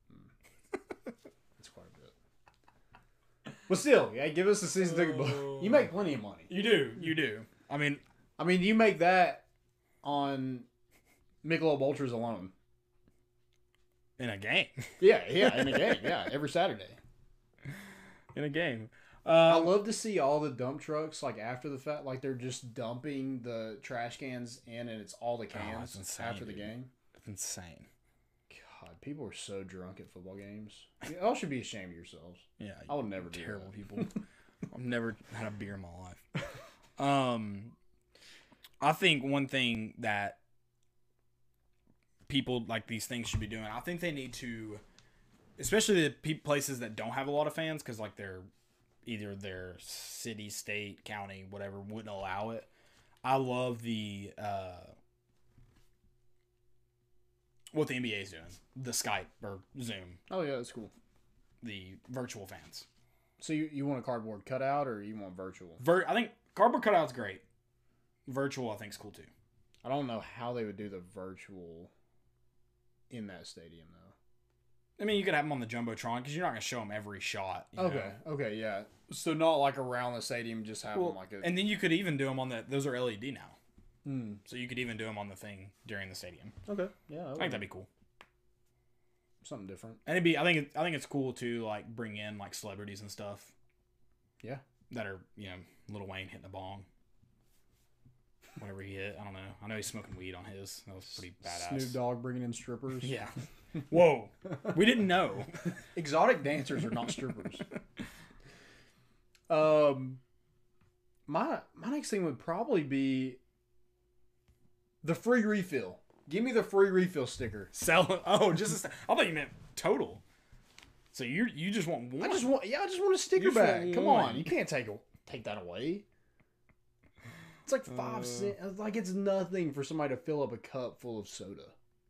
it's quite a bit. But still, yeah, give us a season ticket book. You make plenty of money. You do, you do. I mean, I mean, you make that on Michelob Ultras alone. in a game, Yeah, yeah, in a game. Yeah, every Saturday. in a game. I Um, love to see all the dump trucks, like, after the fact. Like, they're just dumping the trash cans in, and it's all the cans that's insane, after the dude. game. It's insane. God, people are so drunk at football games. Y'all should be ashamed of yourselves. Yeah, I would never do terrible that. people. I've never had a beer in my life. Um, I think one thing that people like these things should be doing. I think they need to, especially the pe- places that don't have a lot of fans, because like they're either their city, state, county, whatever wouldn't allow it. I love the uh, what the N B A is doing, the Skype or Zoom, Oh yeah, that's cool. the virtual fans. So you, you want a cardboard cutout or you want virtual? Vir- I think cardboard cutout's great. Virtual, I think, is cool too. I don't know how they would do the virtual in that stadium though. I mean, you could have them on the jumbotron because you're not going to show them every shot. You Okay. know? Okay. Yeah. So not like around the stadium, just have Well, them like a. and then you could even do them on the. Those are L E D now, Hmm. so you could even do them on the thing during the stadium. Okay. Yeah. I think that'd be cool. something different. And it'd be. I think. It, I think it's cool to like bring in like celebrities and stuff Yeah. that are you know Lil Wayne hitting the bong. Whatever he hit, I don't know. I know he's smoking weed on his. That was pretty badass. Snoop Dogg bringing in strippers. Yeah. Whoa. We didn't know. Exotic dancers are not strippers. um, my my next thing would probably be the free refill. Give me the free refill sticker. Sell. Oh, just. A, st- I thought you meant total. So you you just want one. I just want yeah, I just want a sticker You just back. want Come one. on, you can't take take that away. It's like five cents. Like it's nothing for somebody to fill up a cup full of soda.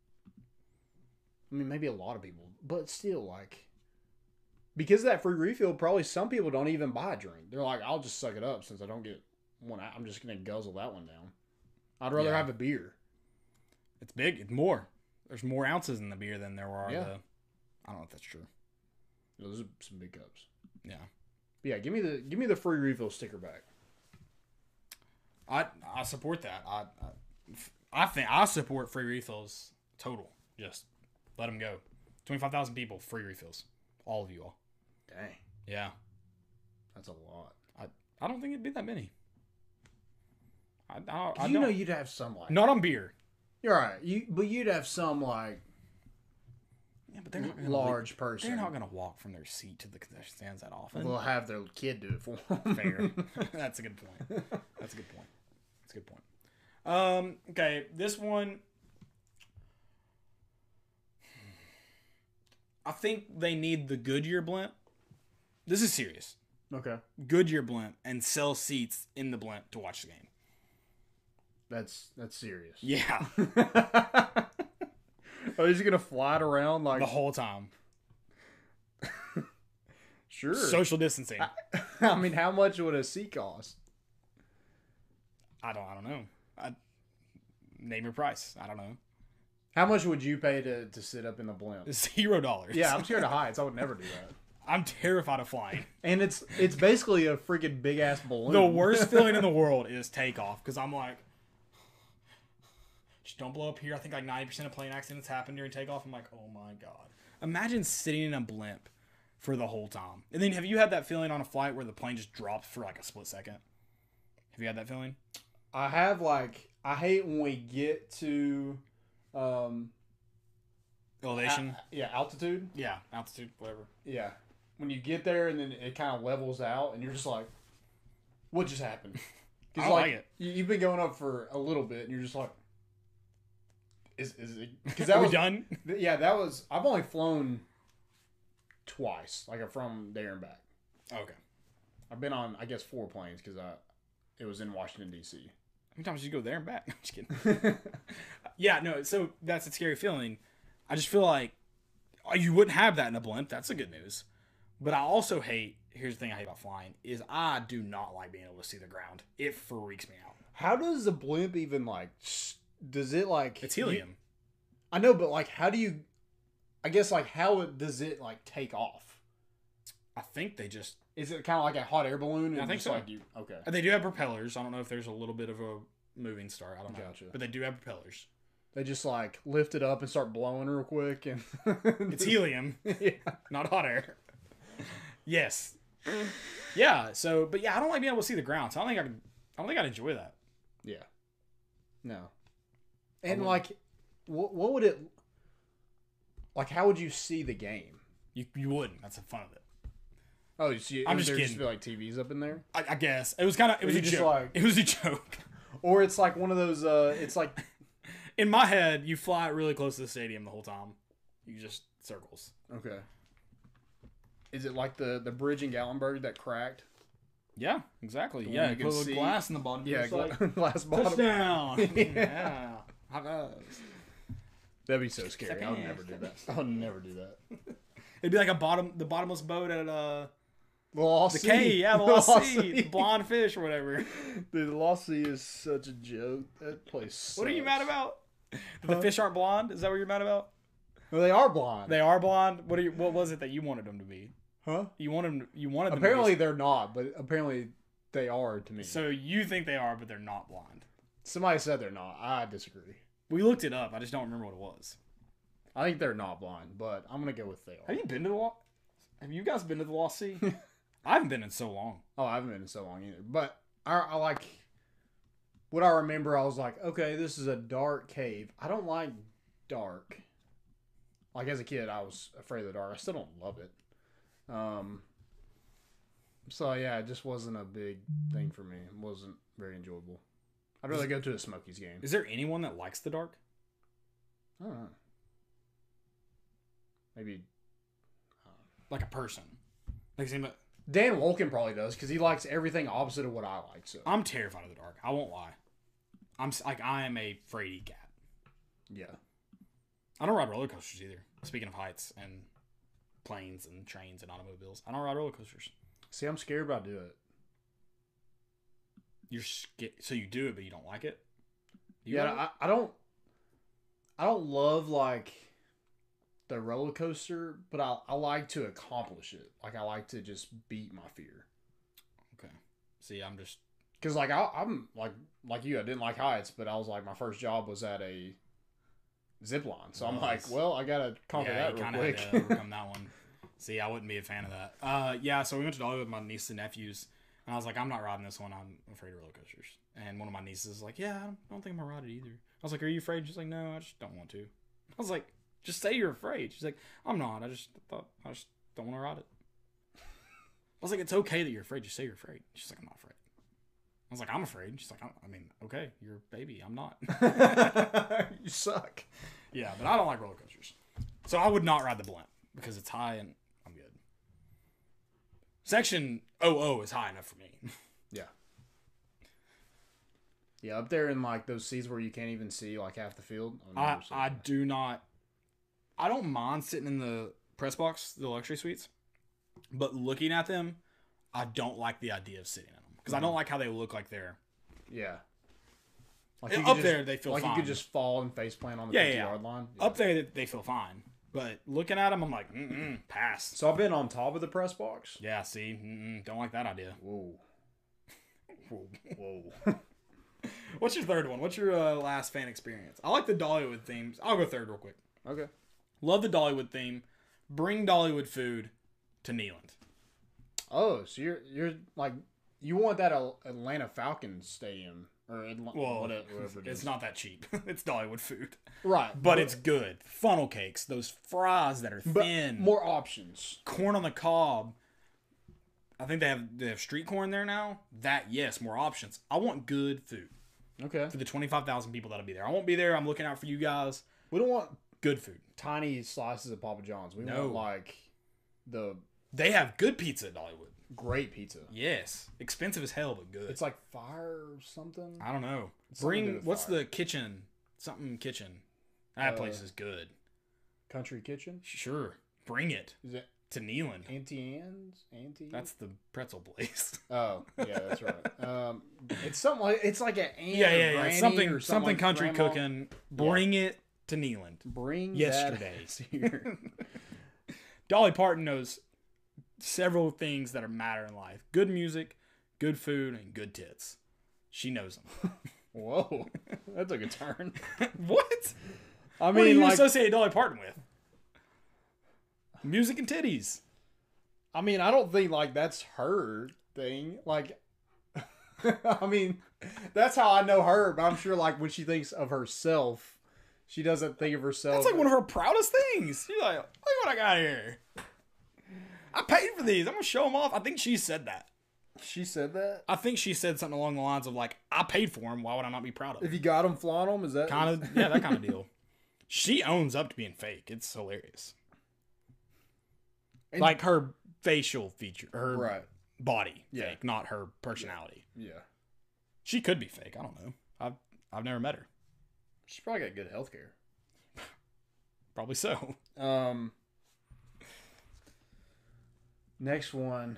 I mean, maybe a lot of people, but still, like, because of that free refill, probably some people don't even buy a drink. They're like, I'll just suck it up since I don't get one. I'm just gonna guzzle that one down. I'd rather Yeah. have a beer. It's big. It's more. There's more ounces in the beer than there are Yeah. the. I don't know if that's true. Those are some big cups. Yeah. But yeah, give me the give me the free refill sticker back. I I support that. I I, I think I support free refills total. Just let them go. twenty-five thousand people, free refills. All of you all. Dang, Yeah. that's a lot. I I don't think it'd be that many. I I, I you don't. know, you'd have some like Not on beer. you're right. You but you'd have some like Yeah, but they're not gonna large person. They're not gonna walk from their seat to the concession stands that often. They'll have their kid do it for them. Fair. That's a good point. That's a good point. That's a good point. Um, okay, this one. I think they need the Goodyear blimp. This is serious. Okay, Goodyear blimp and sell seats in the blimp to watch the game. that's that's serious. Yeah, Are you just gonna fly it around like the whole time. sure? Social distancing. I mean, how much would a seat cost? I don't. I don't know. I, name your price. I don't know. How much would you pay to, to sit up in the blimp? Zero dollars. Yeah, I'm scared of heights. I would never do that. I'm terrified of flying. And it's it's basically a freaking big ass balloon. The worst feeling in the world is takeoff because I'm like, just don't blow up here. I think like ninety percent of plane accidents happen during takeoff. I'm like, oh my God. Imagine sitting in a blimp for the whole time. And then have you had that feeling on a flight where the plane just drops for like a split second? Have you had that feeling? I have like I hate when we get to um Elevation? a- yeah, altitude. yeah, altitude, whatever. Yeah. When you get there and then it kind of levels out and you're just like, what just happened? I like it. You, you've been going up for a little bit and you're just like, is is it? Because Are that we was done? th- yeah, that was. I've only flown twice, like from there and back. Okay. I've been on, I guess, four planes because I it was in Washington D C. How many times did you go there and back? I'm just kidding. Yeah, no, so that's a scary feeling. I just feel like oh, you wouldn't have that in a blimp. That's the good news. But I also hate, here's the thing I hate about flying, is I do not like being able to see the ground. It freaks me out. How does the blimp even like? s- Does it like? It's helium. I know, but like, how do you? I guess like, how it, does it like take off? I think they just, Is it kind of like a hot air balloon? I and think just, so. Like you, okay. they do have propellers. I don't know if there's a little bit of a moving start. I don't know. Gotcha. But they do have propellers. They just like lift it up and start blowing real quick, and It's helium, yeah. not hot air. Yes. Yeah, so, but yeah, I don't like being able to see the ground. So I don't think I could, I don't think I'd enjoy that. Yeah. No. And wouldn't. like, what what would it? Like, how would you see the game? You, you wouldn't. That's the fun of it. Oh, you see, I'm just there kidding. Just be like T Vs up in there, I, I guess it was kind of it was you a just joke. like- It was a joke. or it's like one of those. Uh, it's like In my head, you fly really close to the stadium the whole time. You just circles. Okay. Is it like the, the bridge in Gatlinburg that cracked? Yeah, exactly. one Yeah, you you can put a see. glass in the bottom. Yeah, Just gla- like, glass bottom. touchdown. yeah. High fives. That'd be so scary. I would Second. never do that. I would never do that. It'd be like a bottom, the bottomless boat at uh, The Lost the Sea. K. Yeah, the Lost Sea, Sea. the blonde fish or whatever. Dude, the Lost Sea is such a joke. That place sucks. What are you mad about? The fish aren't blonde? Is that what you're mad about? Well, they are blonde. They are blonde. What are you? What was it that you wanted them to be? Huh? You wanted them. You wanted them. Apparently to they're not, but apparently they are to me. be, so you think they are, but they're not blonde. Somebody said they're not. I disagree. We looked it up. I just don't remember what it was. I think they're not blonde, but I'm gonna go with they are. Have you been to the Lost? Have you guys been to the Lost Sea? I haven't been in so long. Oh, I haven't been in so long either. But I, I like what I remember. I was like, okay, this is a dark cave. I don't like dark. Like as a kid, I was afraid of the dark. I still don't love it. Um. So yeah, it just wasn't a big thing for me. It wasn't very enjoyable. I'd rather go to a Smokies game. Is there anyone that likes the dark? I don't know. Maybe Like a person? Like seem like, Dan Wolken probably does because he likes everything opposite of what I like. So I'm terrified of the dark. I won't lie. I'm s- like I am a fraidy cat. yeah. I don't ride roller coasters either. Speaking of heights and planes and trains and automobiles, I don't ride roller coasters. See, I'm scared, but I do it. You're sca- so you do it, but you don't like it. Do you Yeah, like it? I, I don't. I don't love like the roller coaster, but I I like to accomplish it. Like I like to just beat my fear. Okay. See, I'm just Cause like I, I'm like like you, I didn't like heights, but I was like my first job was at a zip line, so I'm like, Nice. well, I gotta conquer yeah, that you real kind of quick. had to overcome that one. See, I wouldn't be a fan of that. Uh, yeah, so we went to Dollywood with my nieces and nephews, and I was like, I'm not riding this one. I'm afraid of roller coasters. And one of my nieces was like, yeah, I don't, I don't think I'm gonna ride it either. I was like, are you afraid? She's like, no, I just don't want to. I was like, just say you're afraid. She's like, I'm not. I just thought I just don't want to ride it. I was like, it's okay that you're afraid. Just say you're afraid. She's like, I'm not afraid. I was like, I'm afraid. She's like, I mean, okay, you're a baby. I'm not. You suck. Yeah, but I don't like roller coasters. So I would not ride the Blimp because it's high and I'm good. Section oh oh is high enough for me. Yeah. Yeah, up there in like those seats where you can't even see like half the field. I'll I, never sit I there. do not. I don't mind sitting in the press box, the luxury suites, but looking at them, I don't like the idea of sitting in them because I don't like how they look like they're. Yeah. Like Up you could just- there, they feel like fine. you could just fall and face plant on the Yeah, fifty yeah, yeah. yard line. Up there, they- they feel fine, but looking at them, I'm like, mm-mm, pass. So I've been on top of the press box. Yeah, see, mm-mm, don't like that idea. Whoa. Whoa. Whoa. What's your third one? What's your uh, last fan experience? I like the Dollywood themes. I'll go third real quick. Okay. Love the Dollywood theme. Bring Dollywood food to Neyland. Oh, so you're you're like you want that Al- Atlanta Falcons stadium or Atla- Well, whatever, whatever it is. it's not that cheap. It's Dollywood food. right, But it's good. Funnel cakes, those fries that are but thin. more options. Corn on the cob. I think they have they have street corn there now. That, yes, more options. I want good food Okay. for the twenty-five thousand people that'll be there. I won't be there. I'm looking out for you guys. We don't want Good food. tiny slices of Papa John's. We No. want like the They have good pizza at Dollywood. great pizza. Yes. Expensive as hell, but good. It's like fire or something. I don't know. something to do Bring with what's fire. the kitchen? Something kitchen. That Uh, place is good. Country Kitchen. Sure. Bring it Is it to Neyland. Auntie Anne's? Auntie? That's the pretzel place. oh yeah, that's right. Um, it's something like it's like an aunt yeah, or yeah, yeah. granny Something or something like country grandma. cooking. Bring it to Neyland. Bring Yesterday. that here. Dolly Parton knows several things that are matter in life. Good music, good food, and good tits. She knows them. Whoa, that took a turn. What? I What do mean, you like, associate Dolly Parton with? Music and titties. I mean, I don't think like that's her thing. Like, I mean, that's how I know her. But I'm sure, like, when she thinks of herself, she doesn't think of herself. That's like one of her proudest things. She's like, look what I got here. I paid for these. I'm going to show them off. I think she said that. She said that. I think she said something along the lines of like, "I paid for him. Why would I not be proud of If him?" you got them, flaunt them. Is that Kind of, yeah, that kind of deal. She owns up to being fake. It's hilarious. And- Like her facial feature, her Right. body Yeah. fake, not her personality. Yeah. She could be fake. I don't know. I've I've never met her. She's probably got good health care. Probably so. Um. Next one.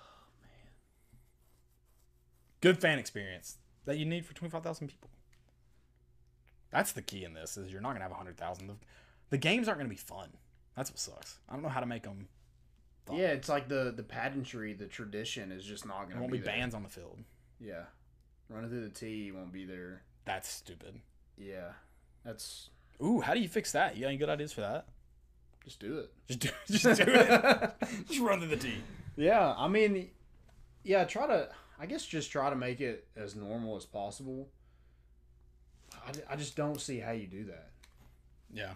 Good fan experience that you need for twenty-five thousand people. That's the key in this, is you're not going to have one hundred thousand. The, the games aren't going to be fun. That's what sucks. I don't know how to make them fun. Yeah, it's like the the pageantry, the tradition is just not There going to won't be be there. bands on the field. Yeah. Running through the tee won't be there. That's stupid. Yeah. That's Ooh, how do you fix that? You got any good ideas for that? just do it. Just do, just do it. Just run to the tee. Yeah, I mean, yeah, try to, I guess just try to make it as normal as possible. I, I just don't see how you do that. Yeah.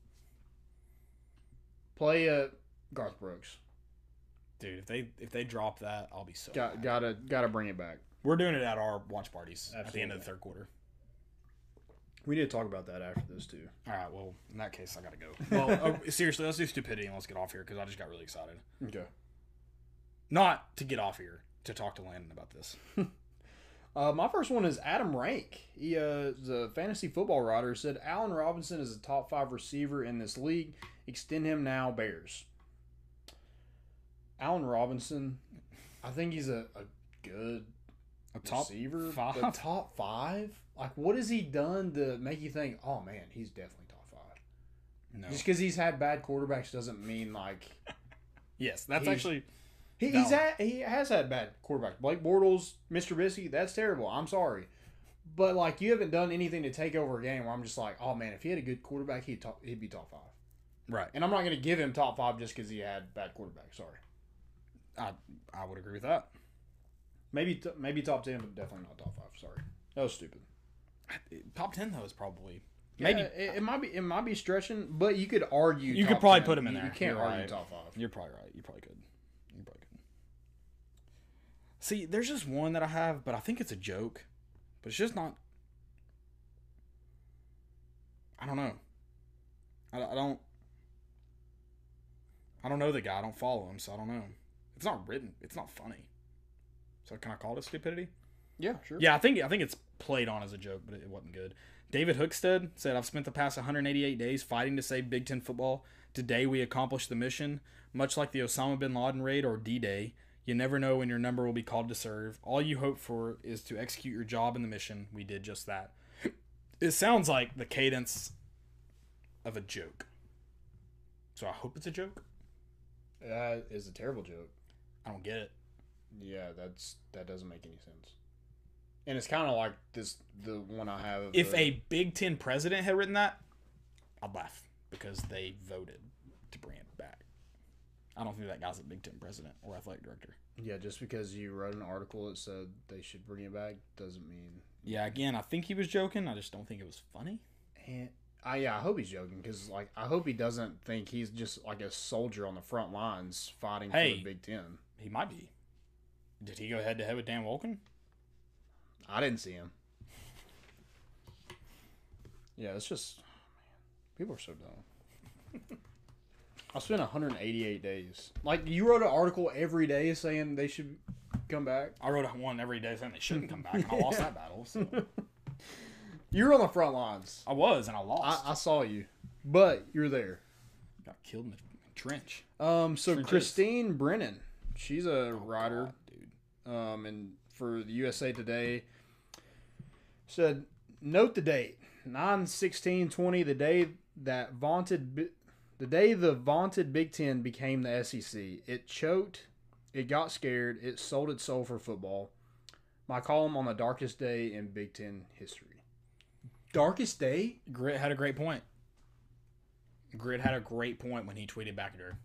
Play uh, Garth Brooks. Dude, if they if they drop that, I'll be so Got, mad. gotta, gotta bring it back. We're doing it at our watch parties at the end of Absolutely. the third quarter. We need to talk about that after this, too. All right, well, in that case, I got to go. Well, oh, seriously, let's do stupidity and let's get off here because I just got really excited. Okay. Not to get off here, to talk to Landon about this. Uh, my first one is Adam Rank. He uh, is a fantasy football writer. Said Allen Robinson is a top five receiver in this league. Extend him now, Bears. Allen Robinson, I think he's a, a good A top receiver. five? But top five? Like, what has he done to make you think, oh, man, he's definitely top five? No. Just because he's had bad quarterbacks doesn't mean, like... Yes, that's He's- actually... He, he's had, he has had bad quarterbacks. Blake Bortles, Mister Trubisky, that's terrible. I'm sorry. But, like, you haven't done anything to take over a game where I'm just like, oh, man, if he had a good quarterback, he'd, top, he'd be top five. Right. And I'm not going to give him top five just because he had bad quarterback. Sorry. I, I would agree with that. Maybe t- maybe top ten, but definitely not top five. Sorry. That was stupid. Top ten, though, is probably... Maybe Maybe... it, it might be it might be stretching, but you could argue. You could top probably ten. put him in You- there. You can't You're argue right. top five. You're probably right. You probably could. You probably could. See, there's just one that I have, but I think it's a joke. But it's just not... I don't know. I, I don't... I don't know the guy. I don't follow him, so I don't know. It's not written. It's not funny. So can I call it stupidity? Yeah, sure. Yeah, I think I think it's played on as a joke, but it wasn't good. David Hookstead said, I've spent the past one hundred eighty-eight days fighting to save Big Ten football. Today we accomplished the mission. Much like the Osama bin Laden raid or D-Day, you never know when your number will be called to serve. All you hope for is to execute your job in the mission. We did just that. It sounds like the cadence of a joke. So I hope it's a joke. That is a terrible joke. I don't get it. Yeah, that's that doesn't make any sense. And it's kind of like this the one I have. If the, a Big Ten president had written that, I'd laugh because they voted to bring it back. I don't think that guy's a Big Ten president or athletic director. yeah, just because you wrote an article that said they should bring it back doesn't mean. Yeah, again, I think he was joking. I just don't think it was funny. And I yeah, I hope he's joking because like I hope he doesn't think he's just like a soldier on the front lines fighting Hey. for the Big Ten. He might be. Did he go head to head with Dan Wolken? I didn't see him. Yeah, it's just man, people are so dumb. I spent one hundred eighty-eight days. Like you wrote an article every day saying they should come back. I wrote one every day saying they shouldn't come back, and I lost that battle. So. You were on the front lines. I was, and I lost. I, I saw you, but you're there. Got killed in the trench. Um, so Trenches. Christine Brennan, she's a writer. God, dude. um, and for the U S A Today, said, note the date, nine sixteen twenty, the day that vaunted, Bi- the day the vaunted Big Ten became the S E C. It choked, it got scared, it sold its soul for football. My column on the darkest day in Big Ten history. Darkest day? Grit had a great point. Grit had a great point when he tweeted back at her.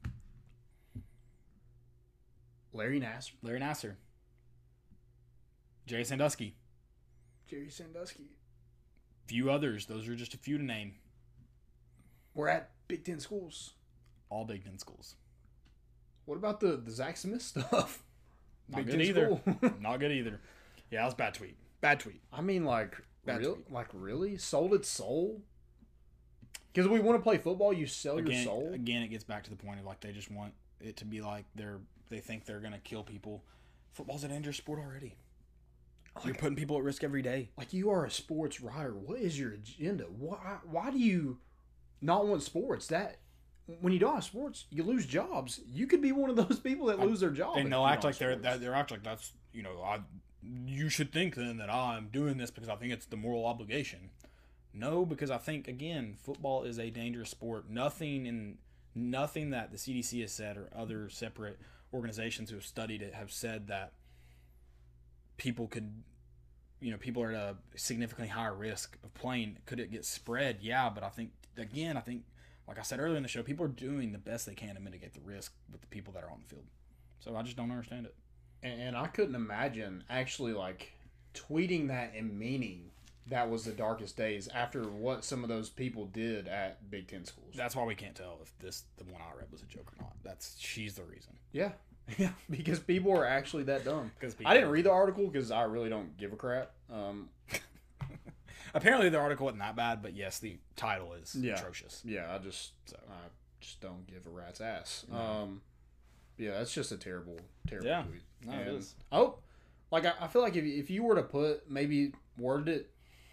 Larry Nassar. Larry Nasser. Jerry Sandusky. Jerry Sandusky. Few others. Those are just a few to name. We're at Big Ten schools. All Big Ten schools. What about the, the Zach Smith stuff? Not Big good Ten either. school. Not good either. Yeah, that was a bad tweet. Bad tweet. I mean, like, Bad real, tweet. like really sold its soul. Because we want to play football, you sell Again, your soul. again, it gets back to the point of like they just want it to be like they're they think they're gonna kill people. Football's a dangerous sport already. You're putting people at risk every day. Like, you are a sports writer. What is your agenda? Why? Why do you not want sports? That when you don't have sports, you lose jobs. You could be one of those people that lose their job. And if they'll you act don't like they're have sports. that they're act like that's you know I you should think then that I'm doing this because I think it's the moral obligation. No, because I think again football is a dangerous sport. Nothing in nothing that the C D C has said or other separate organizations who have studied it have said that people could you know people are at a significantly higher risk of playing. Could it get spread? Yeah, but I think again I think like I said earlier in the show, people are doing the best they can to mitigate the risk with the people that are on the field. So I just don't understand it. And I couldn't imagine actually like tweeting that and meaning that was the darkest days after what some of those people did at Big Ten schools. That's why we can't tell if this the one I read was a joke or not. That's she's the reason. Yeah. Yeah, because people are actually that dumb. 'Cause people- I didn't read the article because I really don't give a crap. Um, Apparently the article wasn't that bad, but yes, the title is Yeah. atrocious. yeah, I just So. I just don't give a rat's ass. Um, yeah, that's just a terrible, terrible Yeah. tweet. No, it And is. I hope, like, I, I feel like if if you were to put maybe worded it,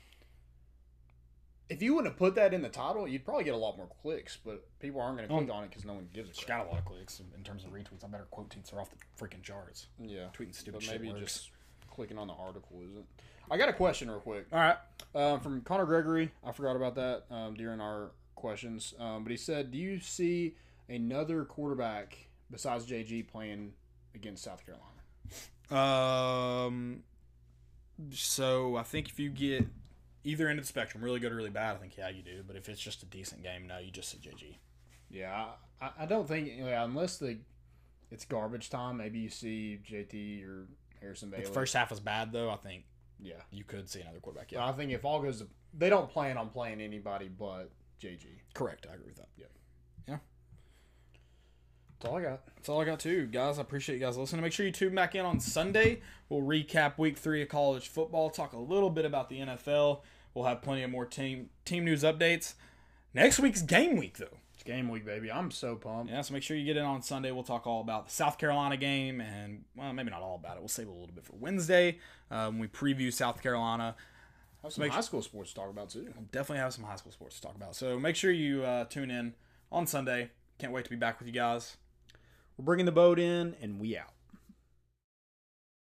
if you wouldn't have put that in the title, you'd probably get a lot more clicks. But people aren't going to click on it because no one gives a She crap. got a lot of clicks in terms of retweets. I bet her quote tweets are off the freaking charts. Yeah, Tweeting stupid but shit maybe works. just clicking on the article isn't. I got a question real quick. All right. Um, from Connor Gregory, I forgot about that um, during our questions, um, but he said, "Do you see another quarterback besides J G playing against South Carolina?" Um. So I think if you get either end of the spectrum, really good or really bad, I think yeah you do. But if it's just a decent game, no, you just say J G. Yeah, I, I don't think yeah, unless the it's garbage time, maybe you see J T or Harrison Bailey. If the first half was bad though, I think yeah, you could see another quarterback. but Yeah, I think if all goes, to, they don't plan on playing anybody but J G. correct. I agree with that. Yeah. Yeah. That's all I got. That's all I got too, guys. I appreciate you guys listening. Make sure you tune back in on Sunday. We'll recap week three of college football, talk a little bit about the N F L. We'll have plenty of more team team news updates. Next week's game week, though. It's game week, baby. I'm so pumped. Yeah, so make sure you get in on Sunday. We'll talk all about the South Carolina game, and, well, maybe not all about it. We'll save a little bit for Wednesday um, when we preview South Carolina. Have some Make high sure- school sports to talk about too. We'll definitely have some high school sports to talk about. So make sure you uh, tune in on Sunday. Can't wait to be back with you guys. We're bringing the boat in, and we out.